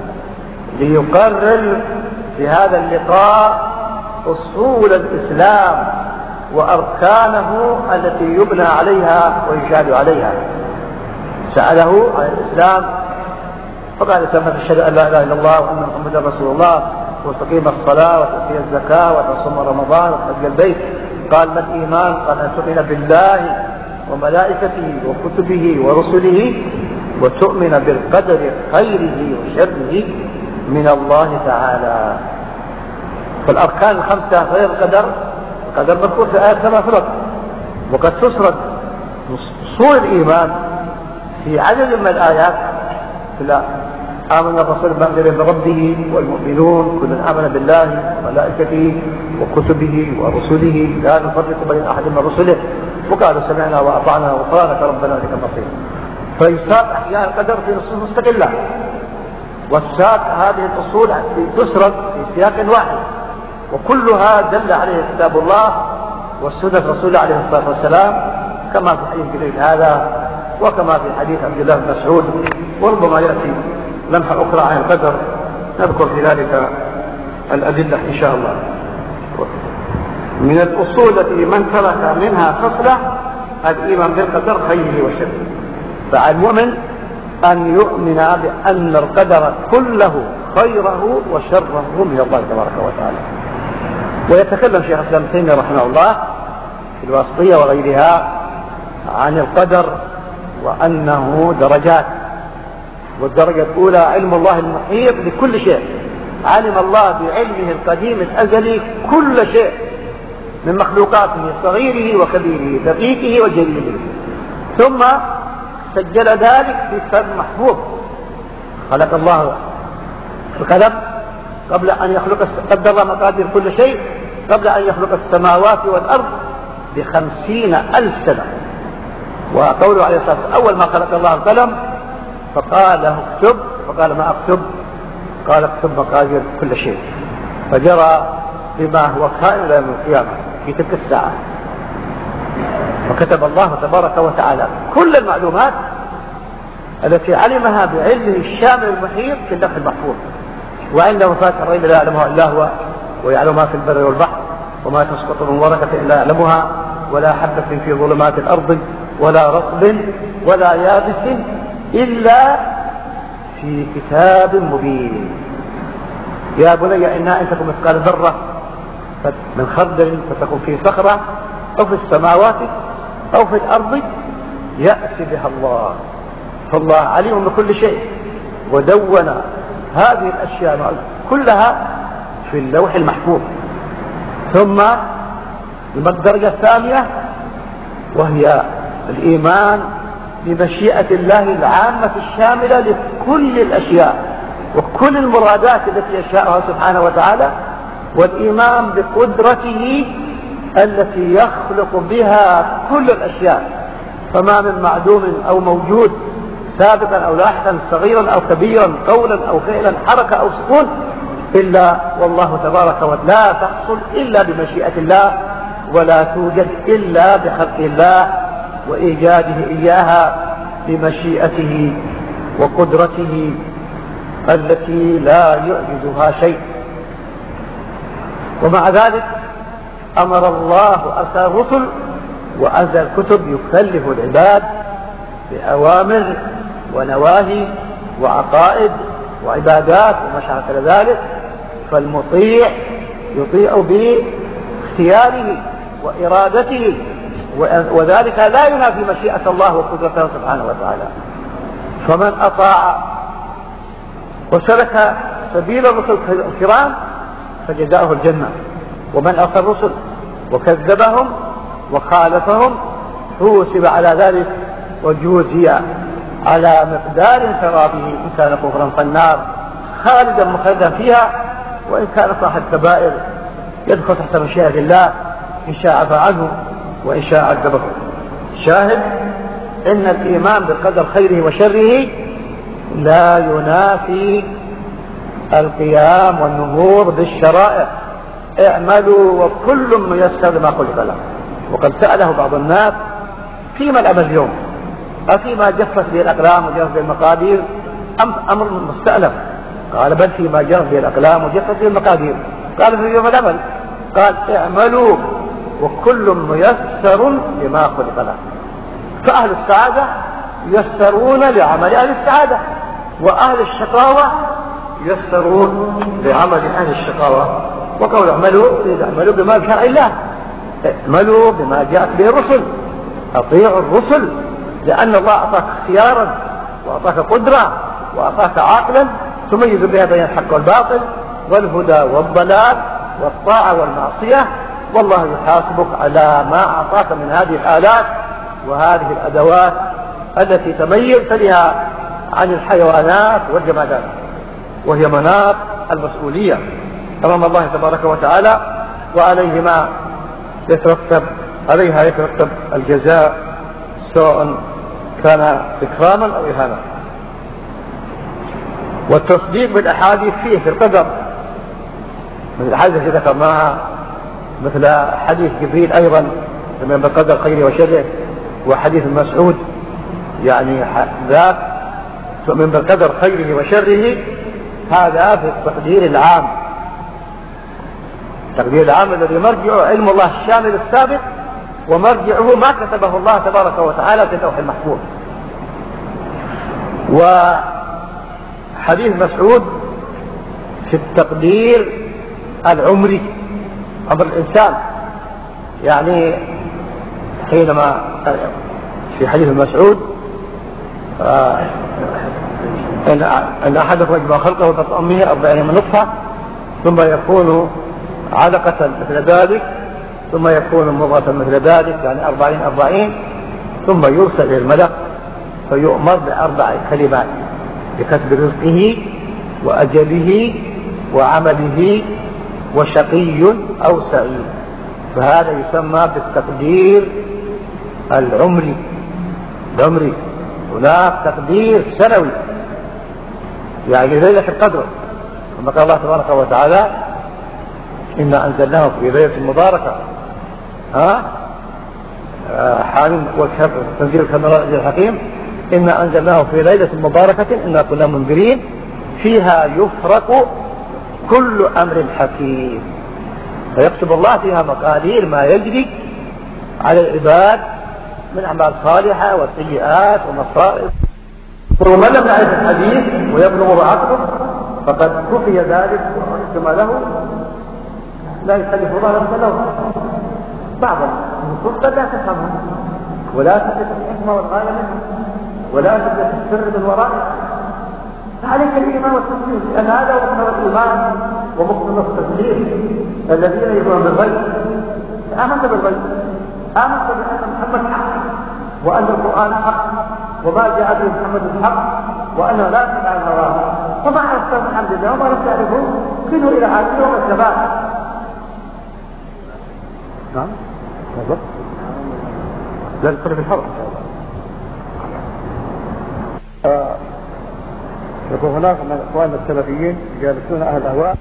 ليقرر في هذا اللقاء أصول الإسلام وأركانه التي يبنى عليها ويشاد عليها. سأله عن الإسلام فقال سمت تشهد أن لا إله إلا الله وأن محمدا رسول الله وتقيم الصلاة وتؤتي الزكاة وتصوم رمضان وتحج البيت. قال ما الإيمان؟ قال أن تؤمن بالله وملائكته وكتبه ورسله وتؤمن بالقدر خيره وشره من الله تعالى. فالأركان الخمسة غير القدر، القدر مذكور في آيات كما فرق، وقد تسرد أصول الإيمان في عدد من الآيات. آمن الرسول بما بربه والمؤمنون كل آمن بالله وملائكته وكتبه ورسله لا نفرق بين أحد من رسله وقالوا سمعنا وأطعنا وغفرانك ربنا ولك المصير. فيساق أحياء القدر في نصوص مستقلة، والساق هذه الأصول تسرد في سياق واحد، وكلها دل عليه كتاب الله والسنة رسول عليه الصلاة والسلام، كما في حديث جبريل هذا وكما في حديث عبد الله بن مسعود. وربما يأتي لمحة أخرى عن القدر نذكر في ذلك الأدلة إن شاء الله. من الأصول التي من ترك منها خصلة الإيمان بالقدر خيره وشره. فعلى المؤمن أن يؤمن بأن القدر كله خيره وشره من الله تبارك وتعالى. ويتكلم شيخ الإسلام ابن تيمية رحمه الله في الواسطية وغيرها عن القدر وأنه درجات، والدرجة الأولى علم الله المحيط بكل شيء. علم الله بعلمه القديم الأزلي كل شيء من مخلوقاته صغيره وكبيره دقيقه وجليله، ثم سجل ذلك في كتاب محفوظ. خلق الله القلم قبل أن يخلق، قدر مقادير كل شيء قبل أن يخلق السماوات والأرض ب50,000 سنة. وقوله عليه الصلاة والسلام أول ما خلق الله القلم فقال له اكتب، فقال ما أكتب؟ قال اكتب مقادير كل شيء، فجرى بما هو كائن إلى يوم القيامة في تلك الساعة. فكتب الله تبارك وتعالى كل المعلومات التي علمها بعلمه الشامل المحيط في اللوح المحفوظ. وعنده مفاتيح الغيب لا يعلمها إلا هو، ويعلم ما في البر والبحر، وما تسقط من ورقة إلا يعلمها، ولا حبة في ظلمات الأرض ولا رطب ولا يابس إلا في كتاب مبين. يا بني إنها إن تكن مثقال ذرة من خردل فتكون في صخرة أو في السماوات أو في الأرض يأتي بها الله. فالله عليم بكل شيء، ودون هذه الأشياء كلها في اللوح المحفوظ. ثم الدرجة الثانية وهي الإيمان بمشيئة الله العامة الشاملة لكل الأشياء وكل المرادات التي يشاءها سبحانه وتعالى، والإيمان بقدرته التي يخلق بها كل الأشياء. فما من معدوم أو موجود سابقا أو لاحقا صغيرا أو كبيرا قولا أو فعلا حركة أو سكون إلا والله تبارك وتعالى لا تحصل إلا بمشيئة الله، ولا توجد إلا بخلق الله وإيجاده إياها بمشيئته وقدرته التي لا يعجزها شيء. ومع ذلك أمر الله أرسل الرسل وأنزل الكتب يكلف العباد بأوامر ونواهي وعقائد وعبادات وما شابه ذلك. فالمطيع يطيع باختياره وإرادته، وذلك لا ينافي مشيئة الله وقدرته سبحانه وتعالى. فمن أطاع وسلك سبيل الرسل الكرام فجزاؤه الجنة، ومن عصى الرسل وكذبهم وخالفهم حوسب على ذلك وجوزي على مقدار ثوابه. إن كان كفرا فالنار خالدا مخلدا فيها، وإن كان صاحب كبائر يدخل تحت مشيئة الله إن شاء عفى عنه وإن شاء عذبه. شاهد إن الإيمان بالقدر خيره وشره لا ينافي القيام والنهوض بالشرائع اعملوا وكل ميسر لما خلق له. وقد سأله بعض الناس فيما الأمل اليوم؟ أفيما جفت به الأقلام وجفت به المقادير أم أمر مستألم؟ قال بل فيما جفت به الأقلام وجفت به المقادير. قال في يوم الأمل قال اعملوا وكل ميسر لما خلق له. فأهل السعادة ييسرون لعمل أهل السعادة، وأهل الشقاوة ييسرون لعمل أهل الشقاوة. وقول اعملوا بما بشرع الله، اعملوا بما جاءت به الرسل، أطيعوا الرسل، لأن الله أعطاك اختيارا وأعطاك قدرة وأعطاك عقلا تميز بها بين الحق والباطل والهدى والضلال والطاعة والمعصية، والله يحاسبك على ما أعطاك من هذه الآلات وهذه الأدوات التي تميزت بها عن الحيوانات والجمادات، وهي مناط المسؤولية أمام الله تبارك وتعالى، وعليها يترتب الجزاء سواء كان إكراما أو إهانة. والتصديق بالأحاديث فيه في القدر من الحديث التي ذكرناها، مثل حديث جبريل أيضا من بالقدر خيره وشره، وحديث مسعود يعني ذاك تؤمن بالقدر خيره وشره، هذا في التقدير العام، التقدير العام الذي مرجعه علم الله الشامل السابق، ومرجعه ما كتبه الله تبارك وتعالى في اللوح المحفوظ. وحديث مسعود في التقدير العمري، عمر الإنسان، يعني حينما في حديث مسعود أن أحدكم يجمع خلقه بطن أمه 40 من نطفة ثم يكون علقة مثل ذلك ثم يكون مضغة مثل ذلك، يعني 40 ثم يرسل إلى الملك فيؤمر ب4 كلمات بكتب رزقه وأجله وعمله وشقي أو سعيد. فهذا يسمى بالتقدير العمري. هناك تقدير سنوي يعني ليلة القدر، كما قال الله تبارك وتعالى إنا أنزلناه في ليلة مباركة حامين تنزيل الكلام الحكيم، إنا أنزلناه في ليلة مباركة إنا كنا منذرين فيها يفرق كل أمر حكيم. فيكتب الله فيها مقادير ما يجري على العباد من أعمال صالحة وسيئات ومصائب. ومن لم يعرف الحديث ويبلغه عقله فقد كفي ذلك وحكم له، لا يكلف الله نفسا له. بعض النصوص قد لا تفهمه ولا تدرك الحكمة والغاية منه ولا تدرك السر من ورائه، فعليك الإيمان والتسليم، لأن هذا هو مقتضى الإيمان ومقتضى التسليم. الذين يؤمنون بالغيب، آمنت بالغيب، آمنت بأن محمد حق وأن القرآن حق وما جاء به محمد حق وأنه لا تبع الهوى، وما عرفت من حمد الله وما لم تعرفه كنوا إلى عادله والثبات. نعم بالضبط، لا نقول في الحرب إن شاء الله. يكون هناك من اخواننا السلفيين يجالسون اهل الاهواء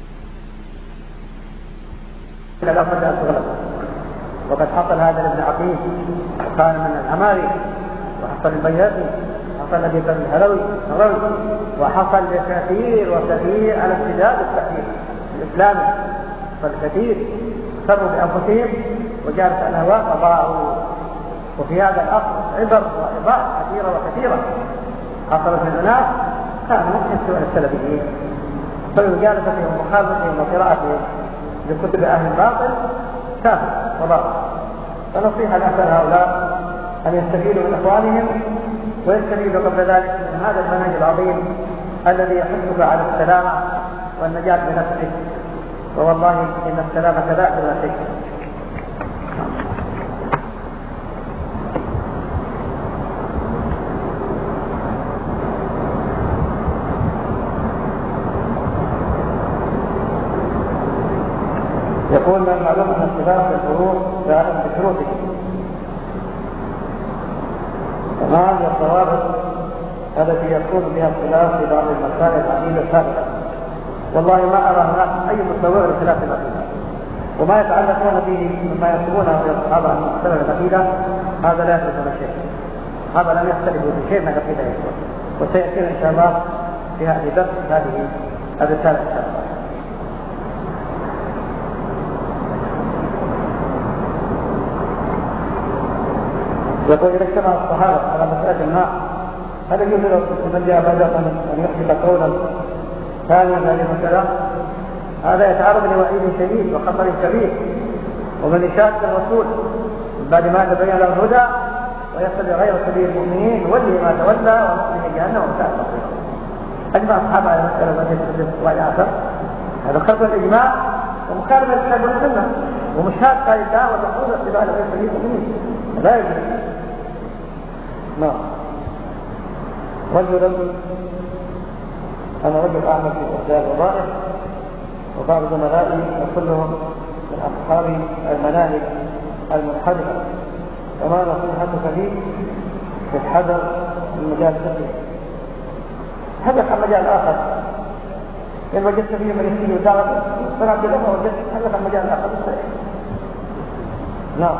وقد حصل هذا لابن عقيل وكان من العماري، وحصل البيهقي، وحصل ابي بكر الهروي، وحصل لكثير وكثير على امتداد التحديث الاسلامي، فالكثير سروا بانفسهم وجالس الاهواء وضاعوا. وفي هذا الاصل عبر وايضاح كثيره وكثيره حصلت من الناس كانوا يسوون السلفيين، فمجالستهم ومخالفتهم وقراءتهم لكتب اهل الباطل كافر وباطل. فنصيحه لأهل هؤلاء ان يستفيدوا من اخوانهم ويستفيدوا قبل ذلك من هذا المنهج العظيم الذي يحثك على السلامه والنجاه بنفسك، ووالله ان السلامه لا الا شيء. يقول من المعلوم ان الخلاف في الفروع جائز بشروطه، فما هي الضوابط التي يكون بها الخلاف في بعض المسائل العقيده السابقه؟ والله ما ارى هناك اي مستوى لخلاف العقيده، وما يتعلقون به مما ينسبونه في الصحابة عن السلف العقيدة هذا لا يثبت شيء، هذا لم يختلفوا في شيء من العقيدة، وسيأتينا إن شاء الله في هذه درس هذه الرسالة إن شاء الله. يقول إذا اجتمع الصحابة على مسألة ما هل يجوز لمن جاء بعدهم أن يحدث قولا ثانيا هذه المسألة؟ هذا يتعرض لوعيد شديد وخطر كبير، ومن يشاق الرسول بعد ما تبين له الهدى ويصل غير سبيل المؤمنين يولي ما تولى ونصله جهنم وساءت مصيره. أجمع الصحابة على مسألة التي تحدث الله آخر، هذا خلف الإجماع ومخالفة الكتاب والسنة ومشاقة لله وتقول اتباع غير سبيل المؤمنين لا يجوز. نعم. رجل أنا رجل أعمل في إحدى الوظائف، وبعض زملائي وكلهم من أصحاب المناهج المنحرفة، وما نصيحتك لي في الحذر من مجال التقليد؟ حدث عن مجال آخر إن وجدت فيه من يحكي ودعوة فنعبد له وجدت حدث عن مجال آخر. نعم.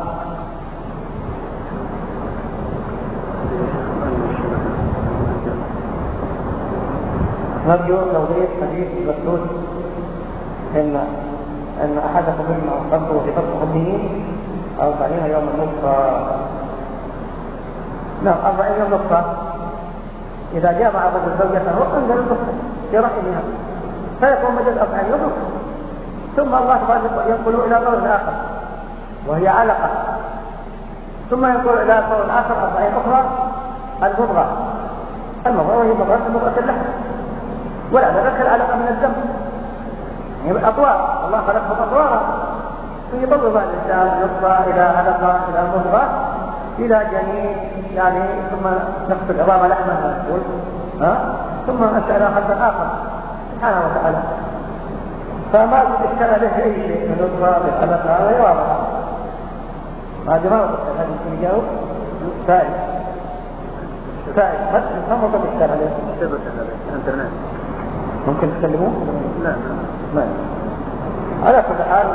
نرجو توضيح حديث مسعود ان احدكم مما قصده في فتح الدين 40 يوم النصف. نعم 40 يوم نصف. اذا جاء مع الرجل زوجته انزل النصف في رحمها فيكون مجد 40 يوم نصف، ثم الله تبارك ينقل الى قول اخر وهي علقه، ثم ينقل الى قول اخر 40 اخرى المضغه وهي مضغه اللحم، ولا ذلك العلاقة من الدم يعني أطوار، الله خلقهم أطوارا فيضرب الإنسان نطفة إلى علقة إلى مضغة إلى جنين يعني ثم نقص العظام لحما ثم نسأل خلقا آخر سبحانه وتعالى، فما تشكل له أي شيء من نطفة بالعلقة هذا واضح. هذا ما وصل هذا يمكن يجاوب سائل ما وصل الشارع عليه الانترنت ممكن تكلموه؟ لا ما على كل حال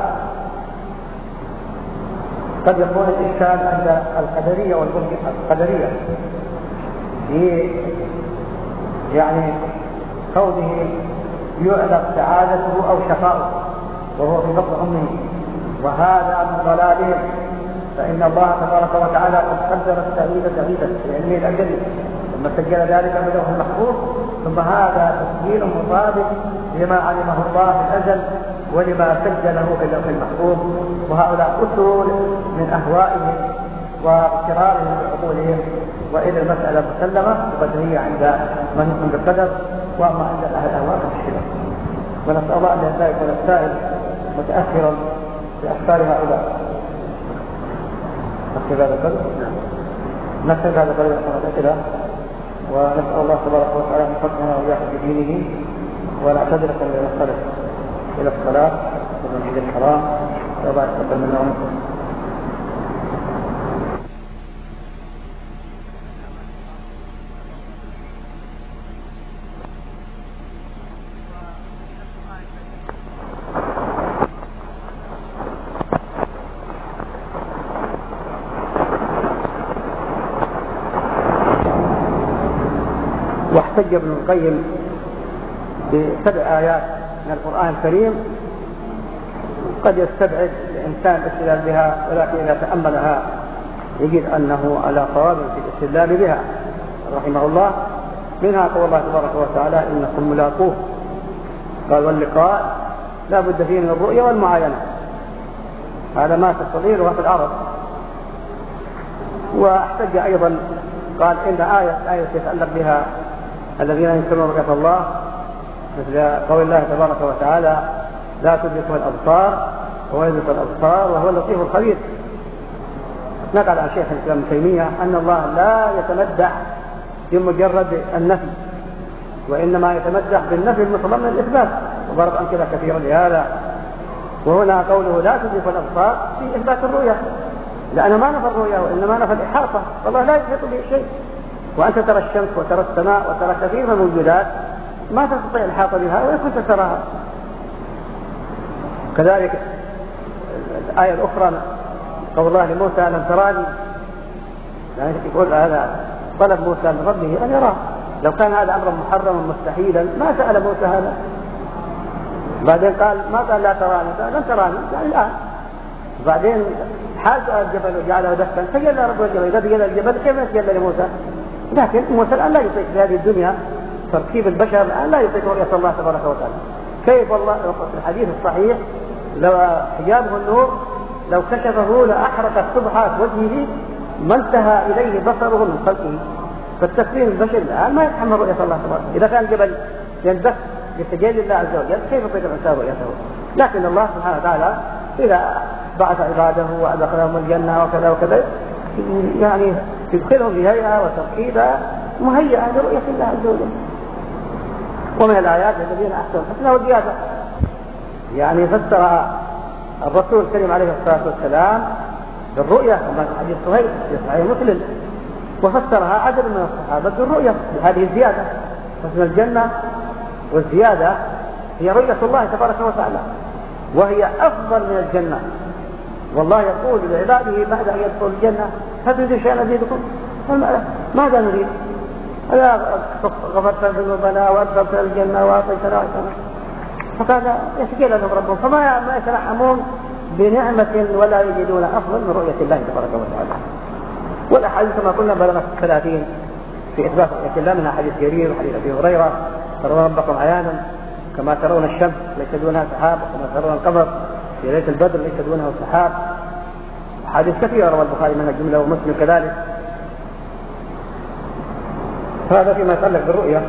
قد يكون الإشكال عند القدرية والقدرية في يعني كونه يعلق سعادته أو شقاؤه وهو في بطن أمه، وهذا من ضلالهم، فإن الله تبارك وتعالى قد قدر السعيد سعيدا لعلمه الأجل ثم سجل ذلك بلوح المحفوظ، ثم هذا تسجيل مطابق لما علمه الله في الأزل ولما سجله في اللوح المحفوظ، وهؤلاء أصول من أهوائهم واضطرارهم بعقولهم، وإلى المسألة مسلمة وقدرية عند من يؤمن بالقدر، وأما عند أهل الأهواء فالشرك. ونسأل الله أن لا يكون السائل متأثرا بأفكار هؤلاء. نكتب هذا القدر؟ نكتب هذا القدر الأسئلة، ونسأل الله تبارك وتعالى أن يحفظنا وإياكم بدينه، ونعتذرك من الصلاة إلى الصلاة والمسجد الحرام، وبعد تقبل منا ومنكم. واحتج ابن القيم ب7 آيات من القرآن الكريم قد يستبعد الإنسان الاستدلال بها، ولكن إذا تأملها يجد أنه على صواب في الاستدلال بها رحمه الله. منها قول الله تبارك وتعالى إنكم ملاقوه، قال واللقاء لا بد فيه من الرؤية والمعاينة، هذا ما في الصغير وفي العرب. واحتج أيضا قال إن آية يتعلق بها الذين ينكرون رؤية الله مثل قول الله تبارك وتعالى لا تدركه الأبصار وهو يدرك الأبصار وهو اللطيف الخبير. نقل عن شيخ الإسلام ابن تيمية أن الله لا يتمدح بمجرد النفي، وإنما يتمدح بالنفي المتضمن الإثبات، وضرب أمثلة كثيرة لهذا. وهنا قوله لا تدرك الأبصار في إثبات الرؤية، لأنه ما نفى الرؤية وإنما نفى الإحاطة، والله لا يحيط به شيء. وأنت ترى الشمس وترى السماء وترى كثير من الموجودات ما تستطيع الإحاطة بها ولا كنت تراها. كذلك الآية الأخرى قول الله لموسى ألم تراني، يعني يقول هذا طلب موسى من ربه أن يراه. لو كان هذا أمرا محرما مستحيلا ما سأل موسى هذا. بعدين قال ما قال لا تراني، قال لن تراني يعني الآن. بعدين حال الجبل وجعله دكا تجلى رب الجبل، إذا تجلى الجبل كيف يتجلى لموسى؟ لكن موسى الآن لا يطيق في هذه الدنيا تركيب البشر، الآن لا يطيق رؤية الله تبارك وتعالى. كيف والله في الحديث الصحيح لو حجابه النور لو كشفه لأحرقت سبحات وجهه ما انتهى إليه بصره من خلقه. فالتكوين البشري الآن ما يتحمل رؤية الله تبارك. إذا كان الجبل يندك لتجلي الله عز وجل كيف يطيق الإنسان رؤيته؟ لكن الله سبحانه وتعالى إذا بعث عباده وأدخلهم الجنة وكذا وكذا يعني يدخلهم بهيئة وتركيبة مهيئة لرؤية الله عز وجل. ومن الآيات الذين أحسنوا الحسنى والزيادة، يعني فسر الرسول الكريم عليه الصلاة والسلام بالرؤية كما في حديث صهيب في صحيح مسلم، وفسرها عدد من الصحابة بالرؤية بهذه الزيادة. فاسم الجنة والزيادة هي رؤية الله تبارك وتعالى، وهي أفضل من الجنة. والله يقول لعباده بعد أن يدخلوا الجنة هل تريدون شيئا أزيدكم؟ ماذا نريد؟ ألا غفرت ذنوبنا وأدخلتنا الجنة وأعطيتنا أحسنا. فقال يشكي لهم ربهم فما يترحمون بنعمة ولا يجدون أفضل من رؤية الله تبارك وتعالى. والأحاديث كما قلنا بلغت 30 في إثبات رؤية الله، منها حديث جرير وحديث أبي هريرة ترون ربكم عيانا كما ترون الشمس ليس دونها سحاب، وكما ترون القمر في ليلة البدر ليس دونه سحاب. حديث كثيرة روى البخاري منها جملة ومسلم كذلك. هذا فيما يتعلق بالرؤية.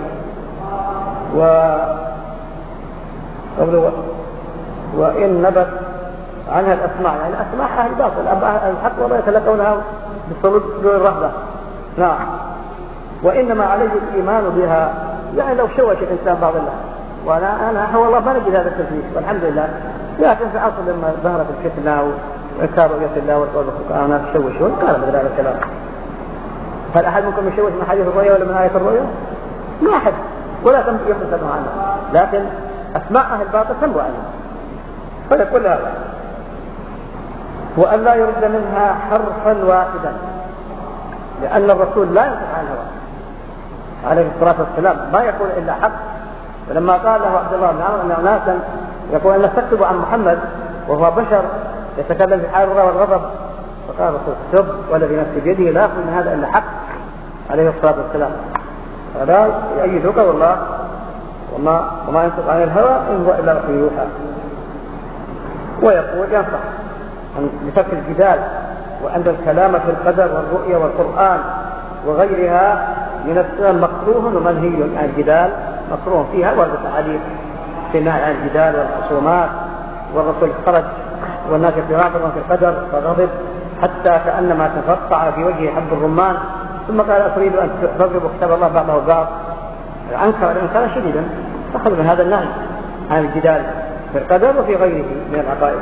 وإن نبت عنها الأسماع، يعني الأسماع أهل الباطل الحق ولا يتلقونها بالصلود الرهبة. نعم. وإنما عليه الإيمان بها، يعني لو شوش الإنسان بعض الله، وأنا والله ما نجد هذا التشويش والحمد لله. لكن في عصر لما ظهرت الفتنة وإنكار رؤية الله والقول بالقرآن الناس يشوشون قال مثل هذا الكلام. هل أحد منكم يشوش من حديث الرؤية ولا من آية الرؤية؟ ما أحد، ولا يمكن عنه. لكن أسماء أهل الباطل تنبو عنها. فيقول هذا وأن لا يرد منها حرفا واحدا، لأن الرسول لا ينطق عن الهوى عليه الصلاة والسلام، ما يقول إلا حق. ولما قال له عبد الله بن عمرو أن أناسا يقول أن تكتب عن محمد وهو بشر يتكلم في حال الرضا والغضب، فقال الرسول اكتب والذي نفسي بيده لا يقول من هذا إلا حق عليه الصلاة والسلام. هذا يؤيدك والله وما ينطق عن الهوى إن هو إلا وحي يوحى. ويقول ينصح بترك الجدال وأن الكلام في القدر والرؤية والقرآن وغيرها من السنن مكروه ومنهي عن الجدال، مكروه فيها ورد الحديث في النهي عن الجدال والخصومات. والرسول خرج والناس يتناقضون في القدر فغضب حتى كأنما تفقع في وجهه حب الرمان، ثم قال أريد أن تضرب كتاب الله بعضه البعض. أنكر الإنكار شديدا، أخذ من هذا النهي عن الجدال في القدر وفي غيره من العقائد.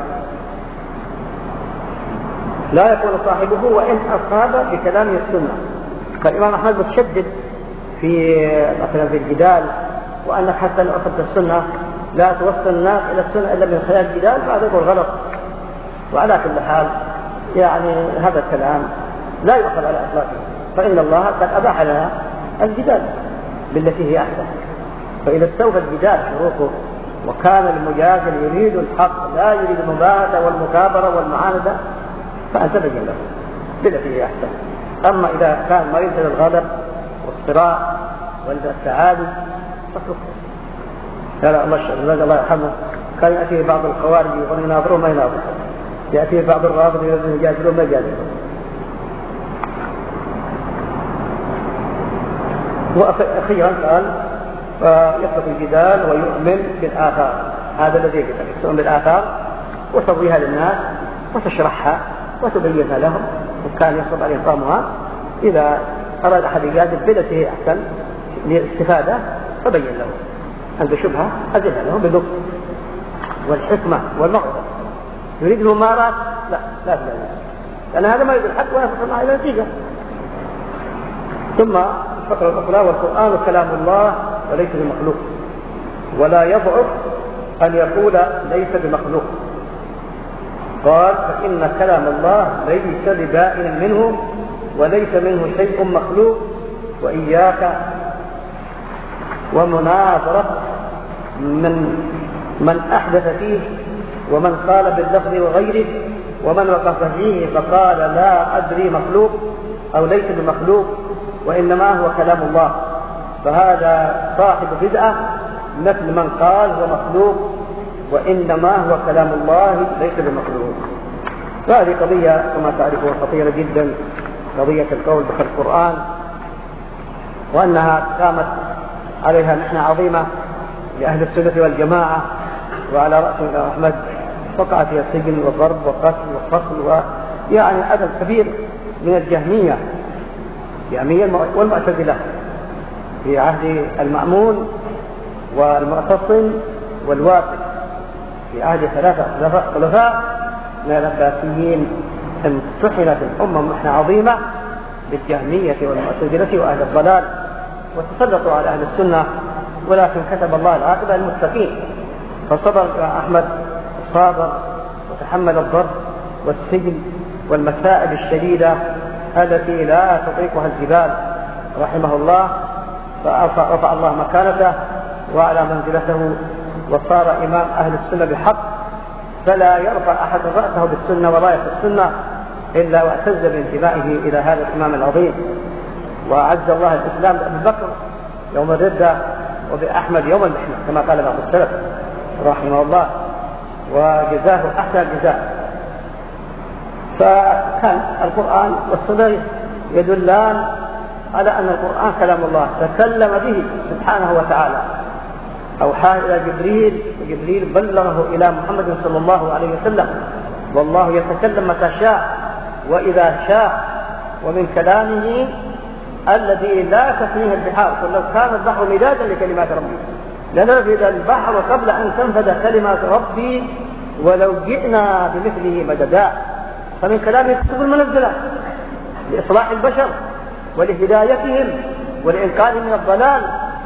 لا يكون صاحبه وإن أصاب بكلام السنة. فالإمام أحمد متشدد في مثلا في الجدال، وأنك حتى لو أخذت السنة لا توصل الناس إلى السنة إلا من خلال الجدال، فهذا يقول غلط. وعلى كل حال يعني هذا الكلام لا يؤخذ على إطلاقه، فإن الله قد أباح لنا الجدال بالتي هي أحسن. فإذا استوفى الجدال شروطه وكان المجادل يريد الحق لا يريد المباهة والمكابرة والمعاندة فأنت بين له بالتي هي أحسن. أما إذا كان ما يريد الغضب والصراع والتعادي فاتركه. قال الله يرحمه كان يأتيه بعض الخوارج يقول يناظرون ما يناظرون، يأتيه بعض الرافض يجادلون ما يجادلون. وأخيرا قال يترك الجدال ويؤمن بالآثار. هذا الذي يجب تؤمن بالآثار وترويها للناس وتشرحها وتبينها لهم، وكان يصعب عليه إنظامها. إذا أراد أحد يجادل بالتي هي أحسن للاستفادة فبين له. عنده شبهة أزلها له باللطف والحكمة والموعظة. يريد الممارات لا تبين، لأن هذا ما يريد الحق ولا يصل معه إلى نتيجة. ثم الفقرة الأخرى والقرآن كلام الله وليس بمخلوق، ولا يضعف أن يقول ليس بمخلوق. قال فإن كلام الله ليس ببائن منه وليس منه شيء مخلوق، وإياك ومناظرة من أحدث فيه ومن قال باللفظ وغيره، ومن وقف فيه فقال لا أدري مخلوق أو ليس بمخلوق وإنما هو كلام الله، فهذا صاحب بدعة مثل من قال هو مخلوق وإنما هو كلام الله ليس بمخلوق. هذه قضية كما تعرفون خطيرة جدا، قضية القول بخلق القرآن، وأنها قامت عليها محنة عظيمة لأهل السنة والجماعة، وعلى رأس أحمد وقع فيها السجن وضرب وقتل وفصل ويعني عدد كبير من الجهمية والمعتزلة في عهد المأمون والمعتصم والواقف، في عهد ثلاثة خلفاء من العباسيين امتحنت الأمة محنة عظيمة بالجهمية والمعتزلة وأهل الضلال، وتسلطوا على أهل السنة، ولكن كتب الله العاقبة للمتقين، فصبر أحمد صابر وتحمل الضرب والسجن والمسائب الشديدة التي لا تطيقها الجبال رحمه الله، فرفع الله مكانته وعلى منزلته وصار إمام أهل السنة بحق، فلا يرفع أحد رأسه بالسنة وراية السنة إلا واعتز بانتمائه إلى هذا الإمام العظيم. وأعز الله الإسلام بأبي بكر يوم الردة وبأحمد يوم المحنة كما قال بعض السلف رحمه الله، وجزاه أحسن الجزاء. فكان القرآن والسنة يدلان على أن القرآن كلام الله تكلم به سبحانه وتعالى، أوحى إلى جبريل وجبريل بلغه إلى محمد صلى الله عليه وسلم، والله يتكلم متى شاء وإذا شاء، ومن كلامه الذي لا تفنيه البحار، ولو كان البحر مدادا لكلمات ربي لنفد البحر قبل أن تنفد كلمات ربي ولو جئنا بمثله مددا. فمن كلامه الكتب المنزلة لإصلاح البشر ولهدايتهم ولإنقاذهم من الضلال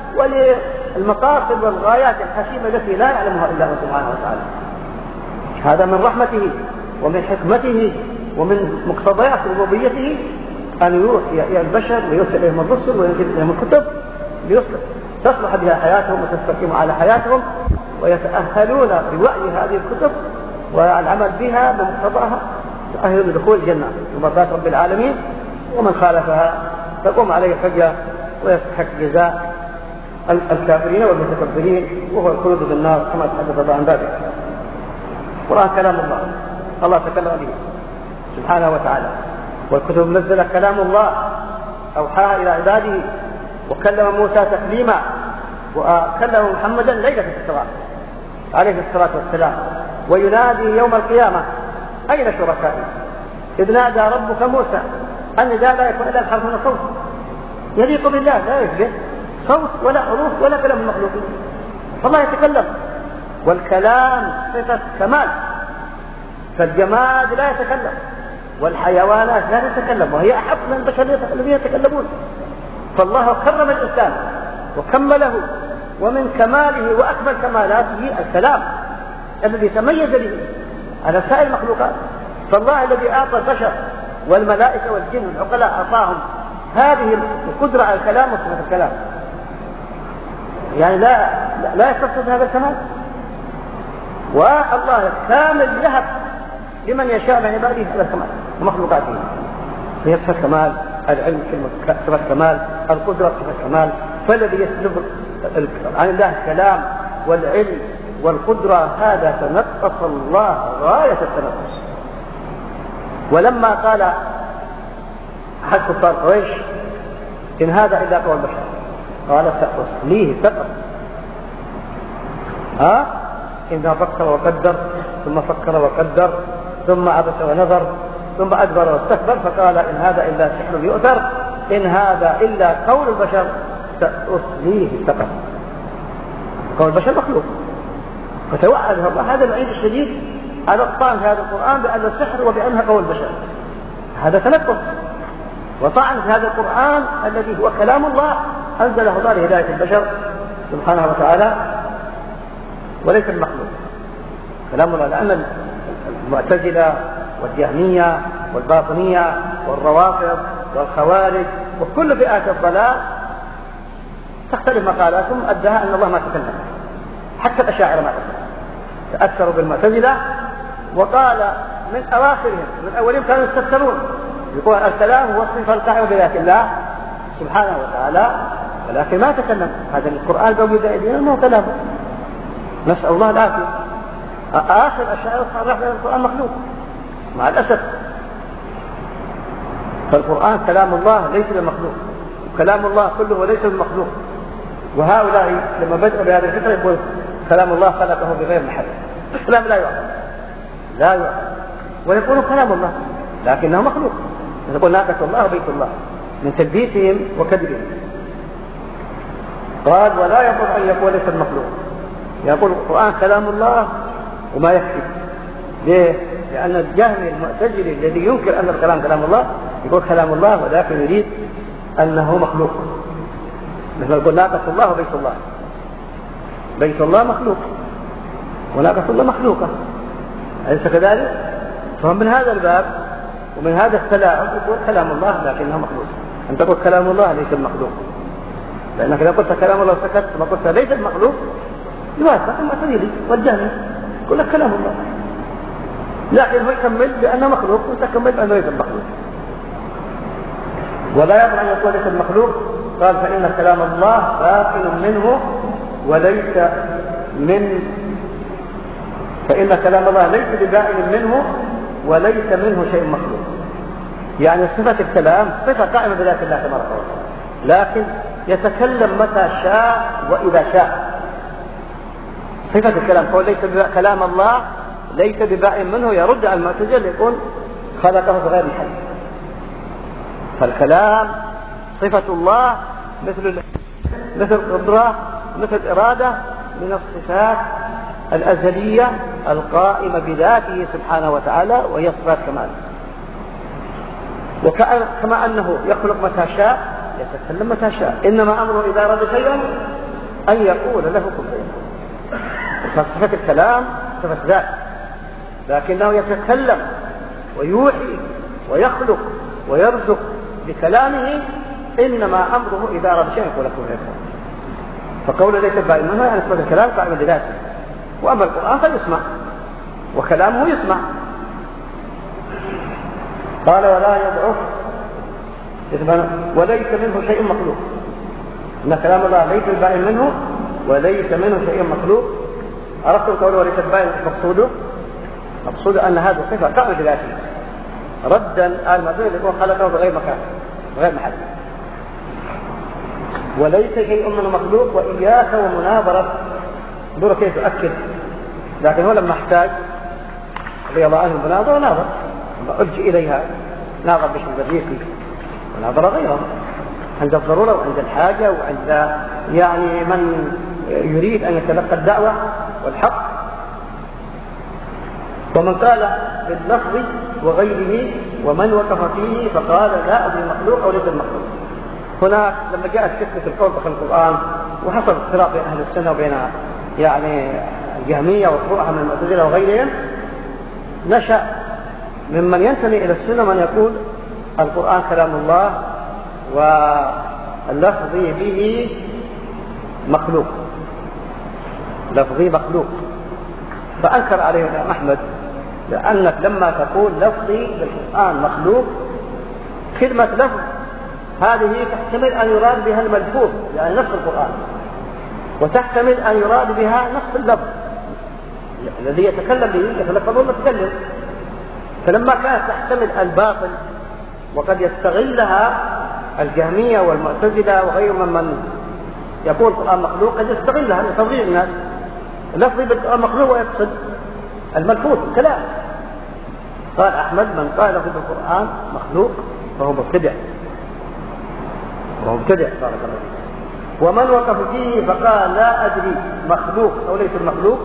وللمقاصد والغايات الحكيمة التي لا يعلمها إلا الله سبحانه وتعالى. هذا من رحمته ومن حكمته ومن مقتضيات ربوبيته أن يوحي إلى البشر ويرسل إليهم الرسل وينزل إليهم الكتب تصلح بها حياتهم وتستقيم على حياتهم، ويتأهلون بوعي هذه الكتب والعمل بها بمقتضاها تأهل لدخول الجنة بمرضات رب العالمين، ومن خالفها تقوم عليه الحجة ويستحق جزاء الكافرين والمتكبرين وهو الخلود في النار كما تحدث الله عن ذلك. القرآن كلام الله، الله تكلم به سبحانه وتعالى، والكتب المنزلة كلام الله أوحاها إلى عباده، وكلم موسى تكليما، وكلم محمدا ليلة الإسراء عليه الصلاة والسلام، وينادي يوم القيامة أين شركائي؟ إذ نادى ربك موسى، النداء لا يكون إلا الحرف من صوت يليق بالله، لا يشبه صوت ولا حروف ولا كلام المخلوقين، فالله يتكلم، والكلام صفة كمال، فالجماد لا يتكلم والحيوانات لا تتكلم، وهي أحق من البشر الذين يتكلمون. فالله كرم الإنسان وكمله، ومن كماله وأكمل كمالاته الكلام الذي تميز به على سائر المخلوقات. فالله الذي أعطى البشر والملائكة والجن والعقلاء أعطاهم هذه القدرة على الكلام وصفة الكلام، يعني لا يخصص هذا الكمال، والله كامل يهب لمن يشاء من عباده هذا الكمال ومخلوقاته، هي صفة كمال، العلم صفة كمال، القدرة صفة كمال. فالذي يسلب عن الله الكلام والعلم والقدرة هذا تنقص الله غاية التنقص. ولما قال أحد كفار قريش إن هذا إلا قول بشر، قال سأصليه سقط. إنها فكر وقدر ثم فكر وقدر ثم عبس ونظر ثم أدبر واستكبر، فقال إن هذا إلا سحر يؤثر، إن هذا إلا قول البشر سأصليه سقط. قول البشر مخلوق، فتوعد الله هذا الوعيد الشديد على الطعن في هذا القرآن بأن السحر وبأنها قول البشر، هذا تنقص وطعن في هذا القرآن الذي هو كلام الله أنزله الله لهداية البشر سبحانه وتعالى وليس المخلوق كلام الله، لأن المعتزلة والجهمية والباطنية والروافض والخوارج وكل فئات الضلال تختلف مقالاتهم أدها أن الله ما تكلم. حتى الأشاعرة ما تأثروا بالمعتزلة، وقال من أواخرهم من أولهم كانوا يستكثرون يقول الكلام هو الصفة القائمة بذات الله سبحانه وتعالى، ولكن ما تكلم. هذا القرآن موجود أيدينا ما هو كلامه، نسأل الله العافية. آخر الأشاعرة صرح بأن القرآن مخلوق مع الأسف. فالقرآن كلام الله ليس بمخلوق، كلام الله كله ليس بمخلوق. وهؤلاء لما بدأوا بهذه الفكرة يقول كلام الله خلقه بغير محل. الكلام لا يعقل ويقولون كلام الله لكنه مخلوق. يقول ناقة الله وبيت الله من تلبيسهم وكذبهم. قال ولا يقول أن يقول ليس المخلوق، يقول القرآن كلام الله وما يكفي. ليه؟ لأن الجهمي المعتزلي الذي ينكر أن الكلام كلام الله يقول كلام الله ولكن يريد أنه مخلوق. مثل يقول ناقة الله وبيت الله، بيت الله مخلوق وناقة الله مخلوقة، أليس كذلك؟ فهم من هذا الباب ومن هذا التلاعب يقول كلام الله لكنه مخلوق. أن تقول كلام الله ليس المخلوق، لأنك إذا قلت كلام الله سكت ثم قلت ليس المخلوق يوافق المعتزلي والجهمي يقول لك كلام الله، لكن هو يكمل بأنه مخلوق وتكمل بأنه ليس المخلوق. ولا يقول أن يقول ليس المخلوق. قال فإن كلام الله باطن منه وليس من فإن كلام الله ليس ببائن منه وليس منه شيء مخلوق. يعني صفة الكلام صفة قائمة بذات الله تبارك وتعالى، لكن يتكلم متى شاء وإذا شاء. صفة الكلام قول ليس كلام الله ليس ببائن منه يرد على المعتزلة يقول خلقه بغير محل. فالكلام صفة الله مثل قدرة مثل إرادة من الصفات الأزلية القائمة بذاته سبحانه وتعالى وهي صفات كمال. وكما أنه يخلق متى شاء يتكلم متى شاء، إنما أمره إذا أراد شيئا أن يقول له كن فيكون. فصفة الكلام صفة ذات، لكنه يتكلم ويوحي ويخلق ويرزق بكلامه، إنما أمره إذا أراد شيئا يقول له كن فيكون. فقوله ليس بائن منه يعني صفة الكلام قائمة بذاته، وأما القرآن فيسمع وكلامه يسمع. قال ولا يضعف وليس منه شيء مخلوق. إن كلام الله ليس بائن منه وليس منه شيء مخلوق. عرفتم قوله وليس بائن مقصود أن هذه الصفة قائمة بذاته ردا على المعتزلة يقول خلقه بغير مكان بغير محل. وليس شيء منه مخلوق. وإياك ومناظرة دور كيف يؤكد، لكن هو لما احتاج رضي الله عنه المناظرة ناظر، لما ألجئ إليها ناظر بشر البريقي وناظر غيره عند الضرورة وعند الحاجة وعند يعني من يريد أن يتلقى الدعوة والحق. ومن قال باللفظ وغيره ومن وقف فيه فقال لا أدري مخلوق أو ليس المخلوق. هناك لما جاءت فتنة القول في القرآن وحصل اختلاف بين أهل السنة وبين يعني الجهمية وفروعها من المعتزلة وغيرهم، نشأ ممن ينتمي إلى السنة من يقول القرآن كلام الله واللفظي به مخلوق، لفظي مخلوق. فأنكر عليه الإمام أحمد لأنك لما تقول لفظي بالقرآن مخلوق كلمة لفظ هذه تحتمل أن يراد بها الملفوظ يعني نفس القرآن، وتحتمل أن يراد بها نفس اللفظ الذي يتكلم به يتلفظ المتكلم. فلما كانت تحتمل الباطل وقد يستغلها الجهمية والمعتزلة وغير من يقول القرآن مخلوق قد يستغلها لتضليل الناس. اللفظ بالقرآن مخلوق ويقصد الملفوظ الكلام. قال أحمد من قال في القرآن مخلوق فهو مبتدع بارك الله فيك. ومن وقف فيه فقال لا أدري مخلوق أو ليس المخلوق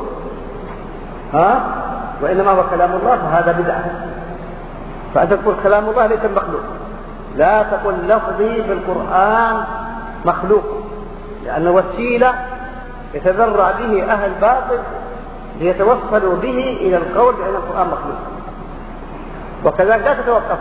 وإنما هو كلام الله فهذا بدعة. فأنت تقول كلام الله ليس المخلوق، لا تقل لفظي بالقرآن مخلوق، لأن وسيلة يتذرع به أهل باطل ليتوصلوا به إلى القول بأن القرآن مخلوق. وكذلك لا تتوقف،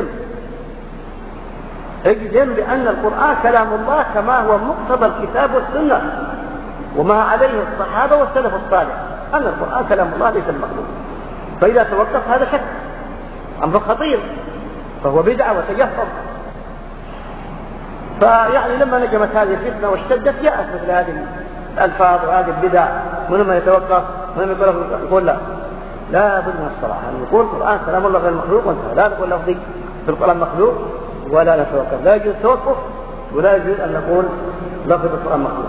اجزم بأن القرآن كلام الله كما هو مقتضى الكتاب والسنة وما عليه الصحابة والسلف الصالح، أن القرآن كلام الله ليس المخلوق. فإذا توقف هذا شك، أمر خطير، فهو بدعة وتجفر. فيعني لما نجمت هذه الفتنة واشتدت جاءت مثل هذه الألفاظ وهذه البدع، ولما يتوقف يقول لا بد من الصراحة، نقول القرآن كلام الله غير مخلوق وانتهى، لا نقول لفظي في القرآن مخلوق ولا نتوقف، لا يجوز التوقف ولا يجوز أن نقول لفظ القرآن مخلوق.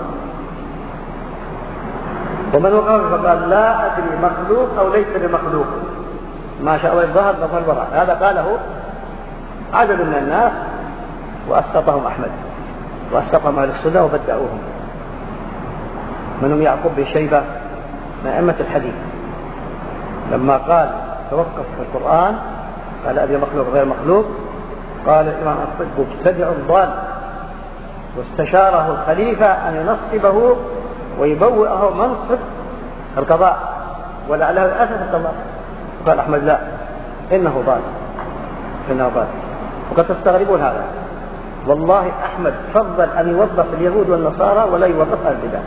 ومن وقف فقال لا أدري مخلوق أو ليس بمخلوق، ما شاء الله الظهر ظهر البراء، هذا قاله عدد من الناس وأسقطهم أحمد وأسقطهم أهل السنة وبدأوهم، منهم يعقوب بن شيبة من أئمة الحديث، لما قال توقف في القرآن قال أدري مخلوق غير مخلوق، قال الإمام الصدق مبتدع ضال، واستشاره الخليفة أن ينصبه ويبوئه منصب القضاء ولعله الأسف القضاء. قال أحمد لا، إنه ضال. وقد تستغربون هذا، والله أحمد فضل أن يوظف اليهود والنصارى ولا يوظف أهل البدع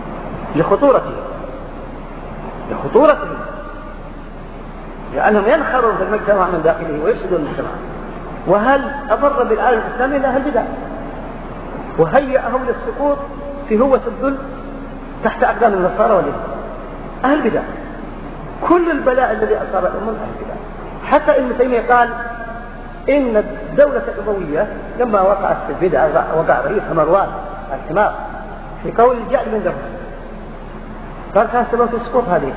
لخطورته، لأنهم ينخرون في المجتمع من داخله ويفسدون المجتمع. وهل أضر بالعالم الإسلامي إلا أهل البدع، وهيئهم للسقوط في هوة الذل تحت أقدام النصارى واليهود. أهل البدع، كل البلاء الذي أصاب الأمم أهل البدع. حتى ابن تيمية قال إن الدولة الأموية لما وقعت في البدع وقع رئيسها مروان الحمار في قول الجعل من دمه، قال كان سبب في سقوط هذه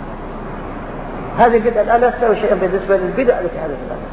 البدع الآن لا تساوي شيئا بالنسبة للبدع التي حدثت الآن.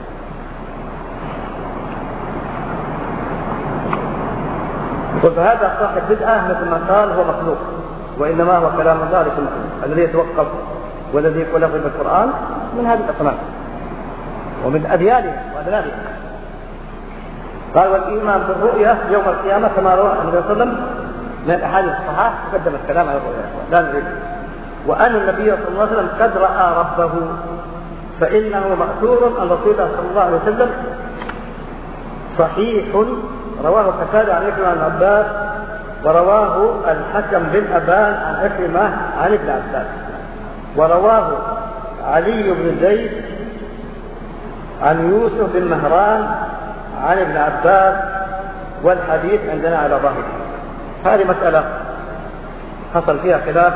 فهذا صاحب بدعة مثل ما قال هو مخلوق، وإنما هو كلام الله ليس مخلوق، الذي يتوقف والذي يقول لفظ القرآن من هذه الأصناف ومن أديانه وأدلانه. قال والإيمان بالرؤية يوم القيامة كما روى النبي صلى الله عليه وسلم من الأحاديث الصحاح، تقدم الكلام على الرؤية لا نريد. وأن النبي صلى الله عليه وسلم قد رأى ربه، فإنه مأثور عن رسول الله صلى الله عليه وسلم صحيح، رواه قتادة عن عكرمة عن عباس، ورواه الحكم بن أبان عن عكرمة عن ابن عباس، ورواه علي بن زيد عن يوسف بن مهران عن ابن عباس، والحديث عندنا على ظاهره. هذه مسألة حصل فيها خلاف،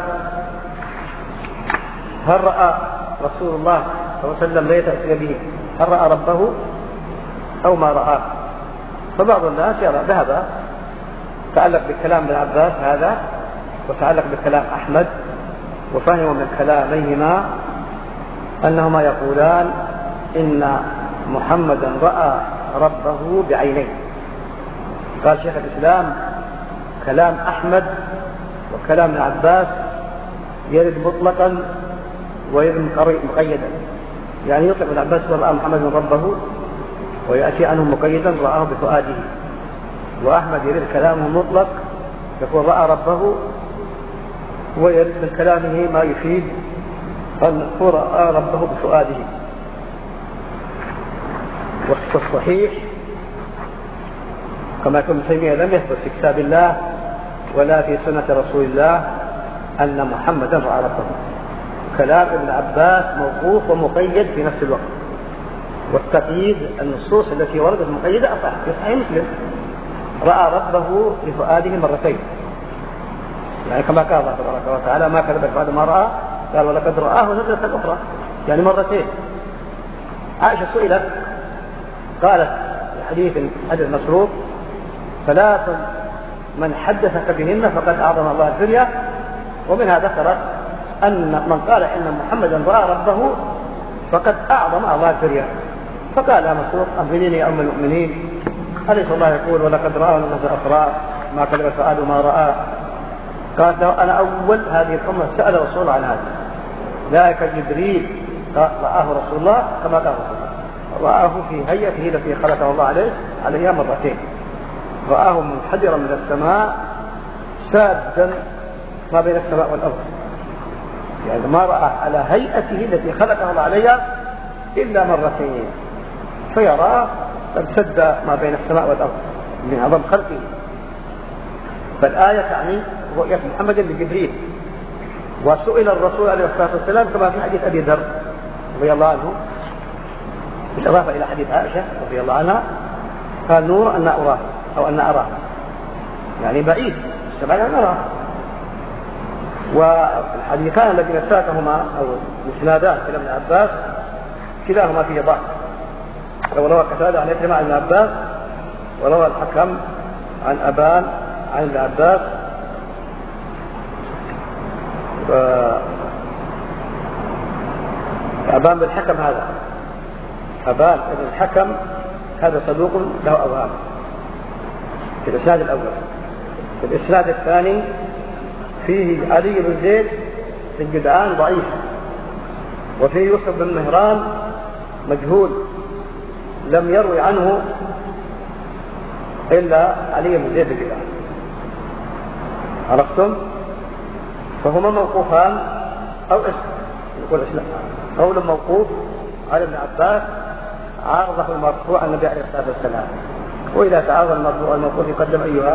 هل رأى رسول الله صلى الله عليه وسلم ليس به، هل رأى ربه أو ما رآه؟ فبعض الناس يرى بهذا، تعلق بكلام ابن عباس هذا وتعلق بكلام أحمد، وفهموا من كلاميهما أنهما يقولان إن محمدا رأى ربه بعينيه. قال شيخ الإسلام كلام أحمد وكلام ابن عباس يرد مطلقا ويرد مقيدا، يعني يطلق ابن عباس ورأى محمد ربه، ويأتي عنه مقيدا رآه بفؤاده، وأحمد يرد كلامه مطلق يقول رأى ربه، ويرد من كلامه ما يفيد أن رأى ربه بفؤاده. والصحيح كما يقول ابن تيمية لم يثبت في كتاب الله ولا في سنة رسول الله أن محمدا رأى ربه. كلام ابن عباس موقوف ومقيد في نفس الوقت، والتقييد النصوص التي وردت مقيدة أصح في صحيح مسلم رأى ربه بفؤاده مرتين، يعني كما قال الله تبارك وتعالى ما كذب بعد ما رأى، قال ولقد رآه نزلة أخرى، يعني مرتين. عائشة سئلت قالت في حديث حديث مسروق ثلاث من حدثك بهن فقد أعظم الله الدنيا، ومنها ذكرت أن من قال إن محمدا رأى ربه فقد أعظم الله الدنيا، فقال يا مسروق أخبريني يا أم المؤمنين أليس الله يقول ولقد رآه نزلة أخرى ما كذب فؤاد ما رأى؟ قالت له أنا أول هذه الأمة سأل رسول عن هذا، ذلك جبريل رآه رسول الله كما قال رسول الله، رآه في هيئته التي خلقه الله عليها مرتين، رآه منحدرا من السماء سادا ما بين السماء والأرض، يعني ما رأى على هيئته التي خلقه الله عليها إلا مرتين، فيراه قد سد ما بين السماء والأرض من عظم خلقه. فالآية تعني رؤية محمد لجبريل. وسئل الرسول عليه الصلاة والسلام كما في حديث أبي ذر رضي الله عنه بالإضافة إلى حديث عائشة رضي الله عنها، قال نور أن أراه أو أن أراه، يعني بعيد استبعد أن أراه. والحديثان الذين ساقهما أو مسنادان إلى ابن عباس كلاهما فيه ضعف. روى قتادة عن عكرمة عن ابن عباس، وروى الحكم عن أبان عن ابن عباس. أبان بالحكم هذا، أبان بن الحكم هذا صدوق له أوهام في الإسناد الأول. في الإسناد الثاني فيه علي بن زيد بن جدعان ضعيف، وفيه يوسف بن مهران مجهول لم يروي عنه إلا علي بن زيد بن جدعان. عرفتم؟ فهما موقوفان أو يقول إسلام قول موقوف على ابن عباس عارضه المرفوع عن النبي عليه الصلاة والسلام. وإذا تعارض المرفوع والموقوف يقدم أيها؟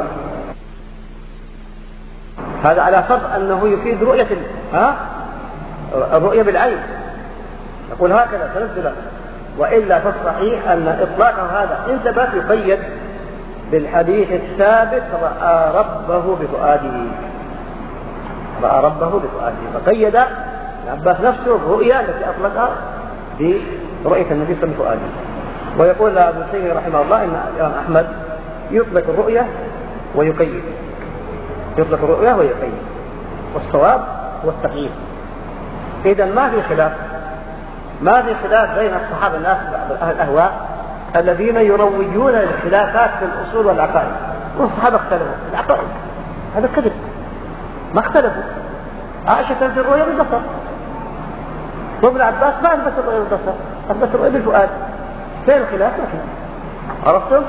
هذا على فرض أنه يفيد رؤية الرؤية بالعين، نقول هكذا تنزل. وإلا فالصحيح أن إطلاق هذا إن ثبت يقيد بالحديث الثابت رأى ربه بفؤاده، رأى ربه بفؤاده، فقيد عباس نفسه الرؤيا التي أطلقها برؤية النبي صلى الله عليه وسلم بفؤاده. ويقول ابن تيمية رحمه الله إن الإمام أحمد يطلق الرؤية ويقيد، يطلق الرؤية ويقيد، والصواب هو التقييد. إذا ما في خلاف بين الصحابة الناس أهل الأهواء الذين يروجون الخلافات في الأصول والعقائد، والصحابة اختلفوا في العقائد، هذا كذب، ما اختلفوا. عائشة تنفي الرؤية بالبصر، وابن عباس ما أثبت الرؤية بالبصر، أثبت الرؤية بالفؤاد. فين الخلاف؟ ما فيه. عرفتم؟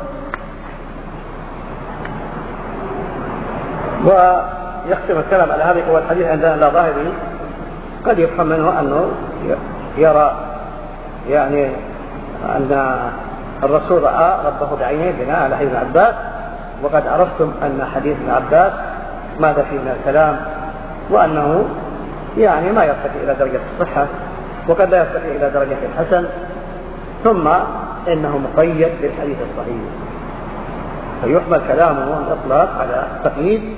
ويختم الكلام على هذه هو الحديث عندنا لا ظاهري، قد يفهم منه أنه يرى يعني أن الرسول رأى ربه بعينيه بناء على حديث ابن عباس. وقد عرفتم أن حديث ابن عباس ماذا فيه من الكلام، وأنه يعني ما يرتقي إلى درجة الصحة، وقد لا يرتقي إلى درجة الحسن، ثم إنه مقيد بالحديث الصحيح، فيحمل كلامه الإطلاق على التقييد.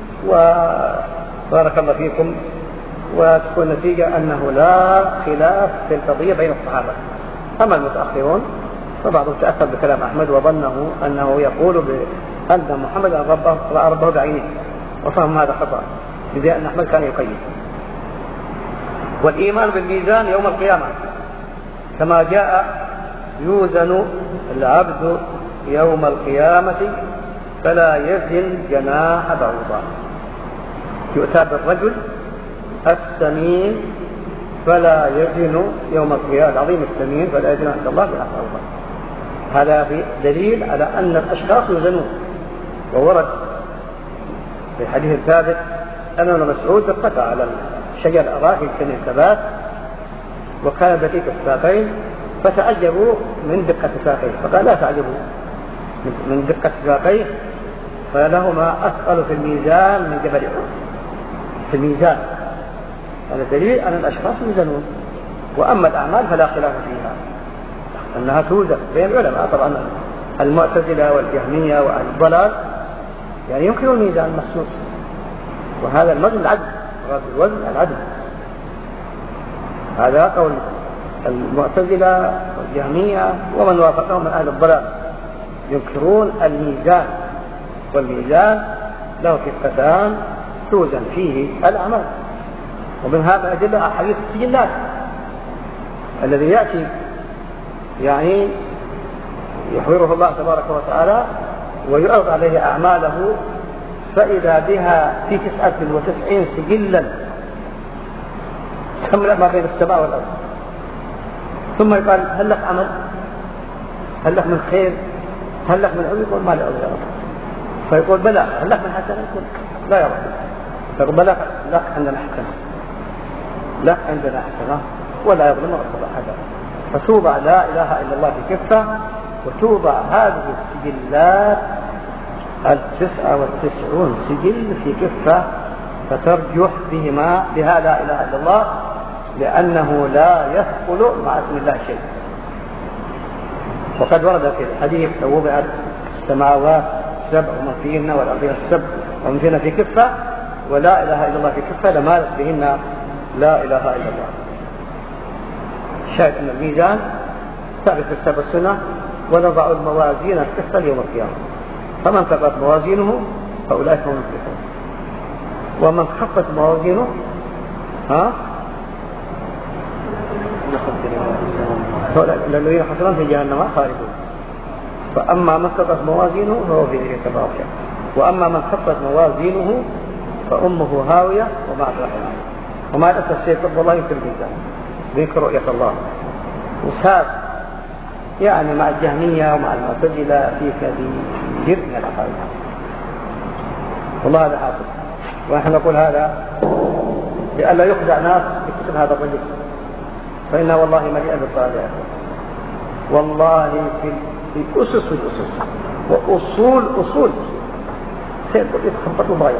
وبارك الله فيكم، وتكون النتيجة أنه لا خلاف في القضية بين الصحابة. أما المتأخرون فبعضهم تأثر بكلام أحمد وظنه أنه يقول بأن محمد رأى ربه بعينه، وفهم هذا خطأ، لأن أحمد كان يقيد. والإيمان بالميزان يوم القيامة كما جاء يوزن العبد يوم القيامة فلا يزن جناح بعوضة. يؤتى بالرجل السمين فلا يزن يوم القيامة، العظيم السمين فلا يزن عند الله جناح بعوضة. هذا في دليل على أن الأشخاص يوزنون. وورد في الحديث الثابت أن ابن مسعود اتقى على الشجر الأراك كان الثبات، وكان دقيق الساقين، فتعجبوا من دقة ساقيه، فقال لا تعجبوا من دقة ساقيه فلهما أثقل في الميزان من جبل أحد. في الميزان هذا دليل أن الأشخاص يوزنون. وأما الأعمال فلا خلاف فيها أنها توزن بين العلماء. طبعا المعتزلة والجهمية وأهل الضلال يعني ينكرون الميزان المخصوص، وهذا الوزن العدل، الوزن العدل. هذا قول المعتزلة والجهمية ومن وافقهم من أهل الضلال، ينكرون الميزان، والميزان له كفتان توزن فيه الأعمال. ومن هذا أدلة أحاديث السجلات الذي يأتي يعني يحوره الله تبارك وتعالى ويعرض عليه أعماله، فإذا بها في 99 سجلا تملأ ما بين السماء والأرض. ثم يقال هل لك عمل؟ هل لك من خير؟ هل لك من عمل؟ يقول ما لي عمل يا رب. فيقول بلى. هل لك من حسنة؟ يقول لا يا رب. فيقول بلى لك عندنا حسنة. لك عندنا حسنة ولا يظلم ربك أحدا. فتوضع لا إله إلا الله في كفة، وتوضع هذه السجلات 99 سجل في كفة، فترجح بهما بها لا إله إلا الله، لأنه لا يثقل مع اسم الله شيء. وقد ورد في الحديث لو وضعت السماوات 7 ومن فيهن والأرضين 7 ومن فيهن في كفة ولا إله إلا الله في كفة لمالت بهن لا إله إلا الله. شاهد أن الميزان ثابت في الكتاب والسنة، ونضع الموازين القسط يوم القيامة، فمن ثبت موازينه فأولئك هم المفلحون، ومن خفت موازينه الذين خسرون في جهنم خالدون. فأما من ثبت موازينه فهو في ذلك راضية، وأما من خفت موازينه فأمه هاوية وما أدراك ما هي. وما الأسف سيطب الله يمكن الميزان ذكر رؤية الله. وساد يعني مع الجهمية ومع المعتزلة في كثير من العقائد، والله هذا حاصل. ونحن نقول هذا لئلا يخدع ناس بكتب هذا الرجل، فإنها والله مليئة بالضلالات، والله في أسس وأصول سيتخبطوا ضايع،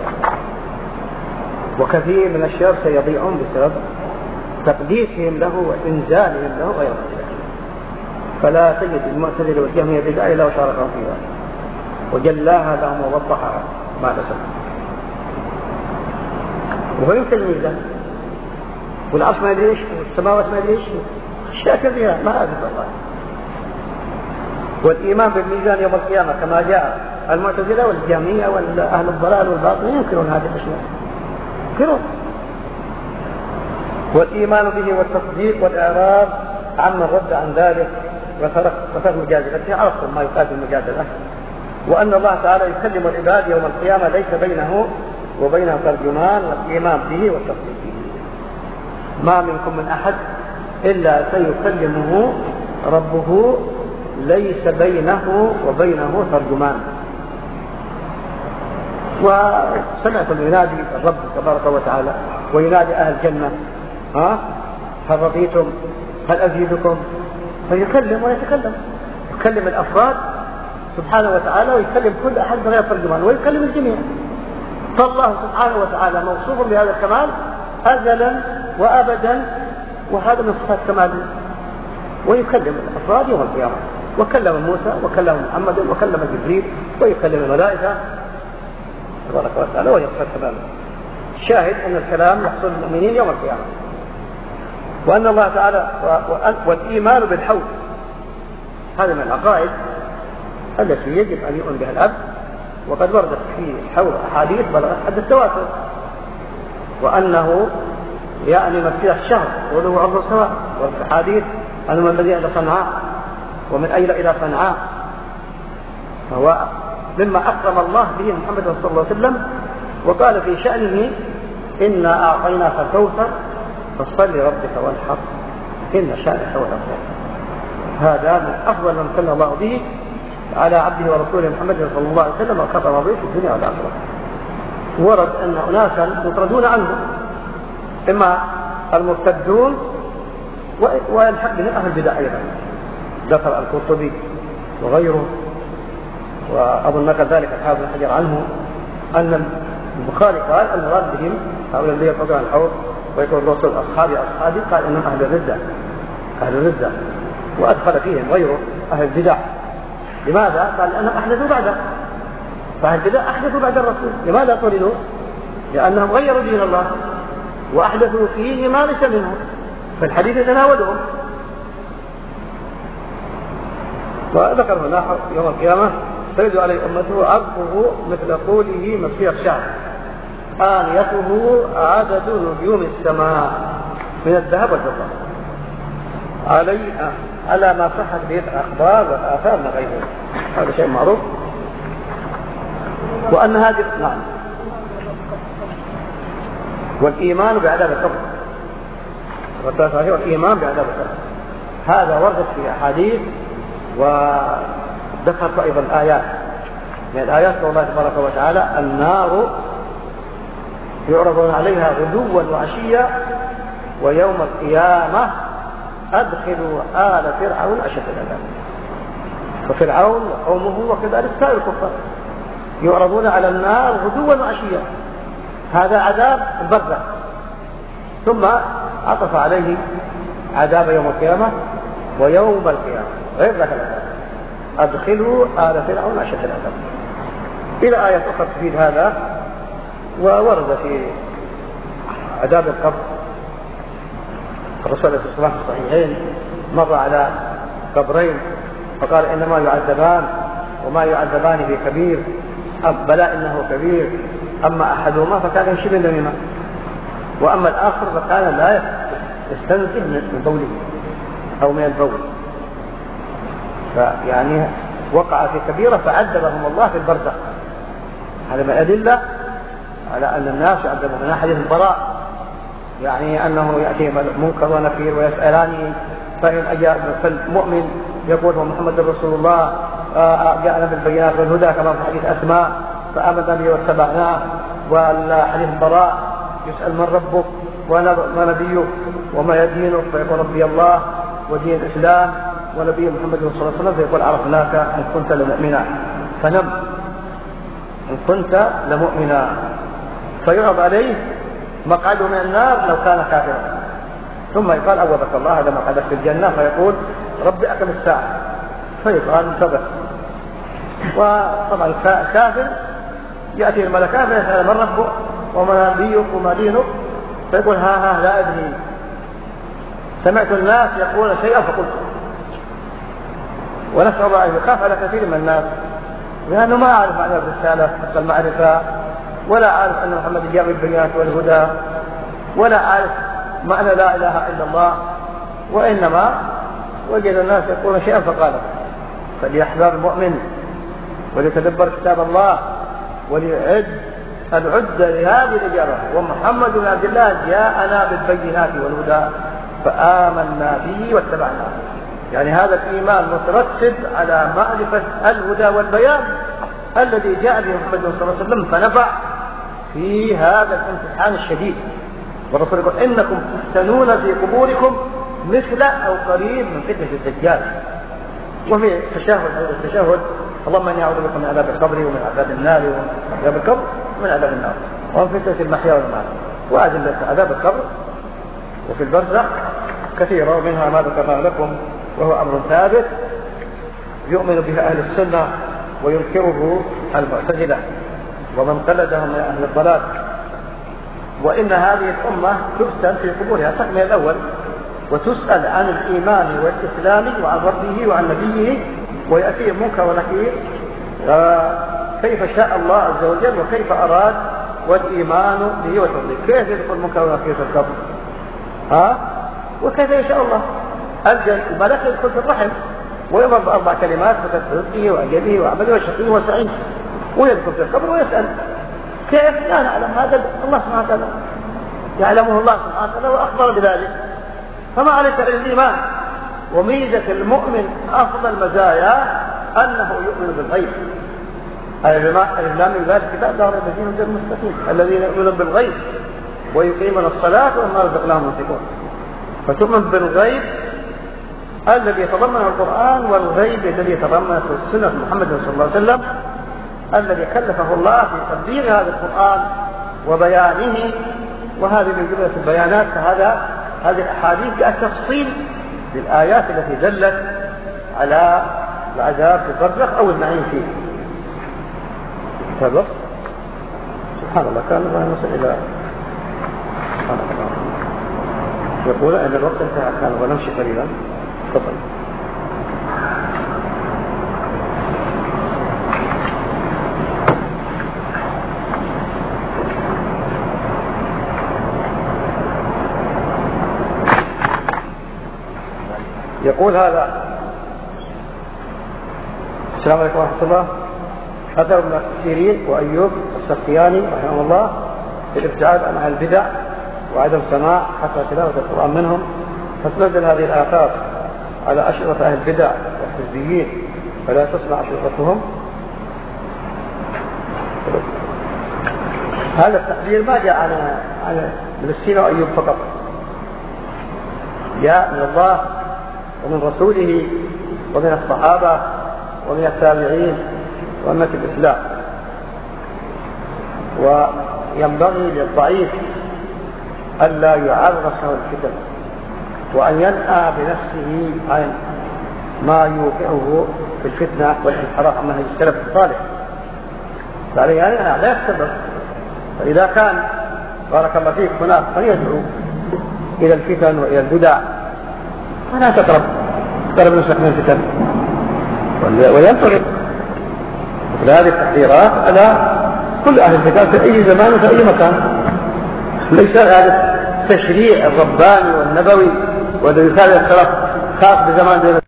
وكثير من الشباب سيضيعون بسبب تقديسهم له وإنزالهم له غير ذلك. فلا تجد المعتزلة والجهمية بدعة إلا وشاركهم في ذلك، وجلاها لهم ووضحها بعد سنة. وهو يمكن الميزان والعرش ما يدري ايش والسماوات ما يدري ايش، اشياء كثيرة ما أعرف الله. والإيمان بالميزان يوم القيامة كما جاء المعتزلة والجهمية والأهل الضلال والباطل ينكرون هذه الأشياء، ينكرون. والإيمان به والتصديق والإعراض عمن رد عن ذلك وترك مجادلته، عرفتم ما يقال بالمجادلة. وأن الله تعالى يكلم العباد يوم القيامة ليس بينه وبينه ترجمان، والإيمان به والتصديق به. ما منكم من أحد إلا سيكلمه ربه ليس بينه وبينه ترجمان. وسمعتم ينادي الرب تبارك وتعالى وينادي أهل الجنة هل رضيتم هل أزيدكم، فيكلم ويتكلم، يكلم الأفراد سبحانه وتعالى ويكلم كل أحد بغير ترجمان ويكلم الجميع. فالله سبحانه وتعالى موصوف بهذا الكمال أزلا وأبدا، وهذا من صفات كماله. ويكلم الأفراد يوم القيامة، وكلم موسى وكلم محمد وكلم جبريل ويكلم الملائكة تبارك وتعالى، وهي صفات كماله. شاهد أن الكلام يحصل للمؤمنين يوم القيامة. وأن الله تعالى والإيمان بالحوض هذا من العقائد التي يجب أن يؤمن بها العبد، وقد وردت في الحوض أحاديث بلغت حد التواتر، وأنه يعني مسيح الشهر وله عرض سواء، والحديث أنه من الذي إلى صنعاء ومن أين إلى صنعاء، فهو مما أكرم الله به محمد صلى الله عليه وسلم. وقال في شأنه إنا أعطيناك الكوثر فصل لربك وانحر إن شأنك هو الأبتر. هذا من أفضل من كان الله به على عبده ورسوله محمد صلى الله عليه وسلم، وكفر به في الدنيا والآخرة. ورد أن أناسا يطردون عنه، إما المرتدون ويلحق بهم أهل البدع أيضا، ذكر القرطبي وغيره، وأظن كذلك الحافظ بن حجر عنه أن البخاري قال المراد بهم هؤلاء الذين يقعدون عن الحوض ويقول الرسول أصحابي قال إنهم أهل الردة، وأدخل فيهم غيره أهل البدع. لماذا؟ قال لأنهم أحدثوا بعده، فأهل البدع أحدثوا بعد الرسول. لماذا طردوا؟ لأنهم غيروا دين الله وأحدثوا فيه ما ليس منه، فالحديث يتناولهم. وذكر هنا يوم القيامة ترد عليه أمته عرضه مثل قوله مسير شعر آنيته عدد نجوم السماء من الذهب والفضة، على ما صحت به الأخبار والآثار من غيره. هذا شيء معروف. وأن هذه نعم. والإيمان بعذاب القبر، والإيمان بعذاب القبر هذا ورد في أحاديث، وذكرت أيضا آيات من الآيات الله تبارك وتعالى النار يعرضون عليها غدوا وعشيا ويوم القيامة أدخلوا آل فرعون أشد العذاب. وفرعون وقومه وكذلك سائر الكفار يعرضون على النار غدوا وعشيا. هذا عذاب البرزخ، ثم عطف عليه عذاب يوم القيامة ويوم القيامة غير ذاك العذاب أدخلوا آل فرعون أشد العذاب، إلى آية أخرى تفيد هذا. وورد في عذاب القبر الرسول صلى الله عليه وسلم في الصحيحين مر على قبرين فقال إنما يعذبان وما يعذبان بكبير، بلى إنه كبير، أما أحدهما فكان يشبه النميمة وأما الآخر فكان لا يستنزه من بوله أو من البول، فيعني وقع في كبيرة فعذبهم الله في البرزخ. هذا من أدلة على أن الناس يعذبون. من حديث البراء يعني أنه يأتي منكر ونكير ويسألاني فإن أجاب فالمؤمن يقول هو محمد رسول الله جاءنا بالبينات والهدى كما في حديث أسماء فآمنا به واتبعناه. والحديث البراء يسأل من ربك وما نبيك وما دينك فيقول ربي الله ودين الإسلام ونبي محمد صلى الله عليه وسلم فيقول عرفناك إن كنت لمؤمنا فنم إن كنت لمؤمنا، فيعرض عليه مقعده من النار لو كان كافرا، ثم يقال عوضك الله هذا مقعدك في الجنة، فيقول ربي أكم الساعة، فيقال انتظر. وطبعا الكافر يأتي الملكان فيسأل من ربك وما نبيك وما دينك فيقول ها لا أدري، سمعت الناس يقول شيئا فقلت. ونسأل الله أن يخاف على كثير من الناس لأنه ما أعرف معنى الرسالة حتى المعرفة، ولا أعرف أن محمد جاء بالبينات والهدى، ولا أعرف معنى لا إله إلا الله، وإنما وجد الناس يقولون شيئا فقاله. فليحذر المؤمن وليتدبر كتاب الله وليعد العدة لهذه الإجابة. ومحمد بن عبد الله جاءنا بالبينات والهدى فآمنا به واتبعناه، يعني هذا الإيمان مترتب على معرفة الهدى والبيان الذي جاء به محمد صلى الله عليه وسلم فنفع في هذا الامتحان الشديد. والرسول يقول إنكم تفتنون في قبوركم مثل أو قريب من فتنة الدجال. وفي التشهد اللهم إني أعوذ بك من عذاب القبر ومن عذاب النار ومن عذاب القبر ومن عذاب النار ومن فتنة المحيا والممات. وأدلة عذاب القبر وفي البرزخ كثيرة، ومنها ما ذكرنا لكم وهو أمر ثابت يؤمن به أهل السنة وينكره المعتزلة ومن قلدهم من أهل الضلال. وإن هذه الأمة تفتن في قبورها تكمل الأول وتسأل عن الإيمان والإسلام وعن ربه وعن نبيه، ويأتيه منكر ونكير كيف شاء الله عز وجل وكيف أراد، والإيمان به وتصديق. كيف يدخل منكر ونكير في القبر؟ وكيف يشاء الله؟ الملك يدخل في الرحم ويمر بأربع كلمات فترزقه وأجله وعمله وشقيه وسعيده، ويدخل في القبر ويسأل كيف؟ لا نعلم، هذا الله سبحانه وتعالى يعلمه الله سبحانه وتعالى وأخبر بذلك. فما عليك إلا الإيمان. وميزة المؤمن أفضل مزايا أنه يؤمن بالغيب. الإسلام يبارك كتاب دار الذين هم المستقيم الذين يؤمنون بالغيب ويقيمون الصلاة وما رزقناهم ينفقون. فتؤمن بالغيب الذي يتضمنه القرآن والغيب الذي يتضمنه السنة محمد صلى الله عليه وسلم الذي كلفه الله في تبليغ هذا القرآن وبيانه. وهذه من جملة البيانات. هذه الأحاديث جاءت تفصيل للآيات التي دلت على العذاب في البرزخ أو النعيم فيه. هذا سبحان الله كان نصل إلى سبحان الله. يقول أن الوقت انتهى كان ونمشي قليلا. تفضل. يقول هذا السلام عليكم ورحمة الله. أثر ابن سيرين وأيوب السختياني رحمه الله في الابتعاد عن أهل البدع وعدم سماع حتى تلاوة القرآن منهم، فتنزل هذه الآثار على أشرطة أهل البدع والحزبيين فلا تسمع أشرطتهم. هذا التحذير ما جاء عن من السيرة وأيوب فقط، جاء من الله ومن رسوله ومن الصحابة ومن التابعين وأمة الإسلام. وينبغي للضعيف ألا يعرض له الفتن، وأن ينأى بنفسه عن ما يوقعه في الفتنة والانحراف عن منهج السلف الصالح، فعليه أن لا يستمر. فإذا كان بارك الله فيك هناك من يدعو إلى الفتن وإلى البدع فلا تقرب نفسك من الفتن وينطلق مثل هذه التحذيرات على كل أهل الفتن في أي زمان وفي أي مكان. ليس هذا التشريع الرباني والنبوي والذي كان السلف خاص بزمان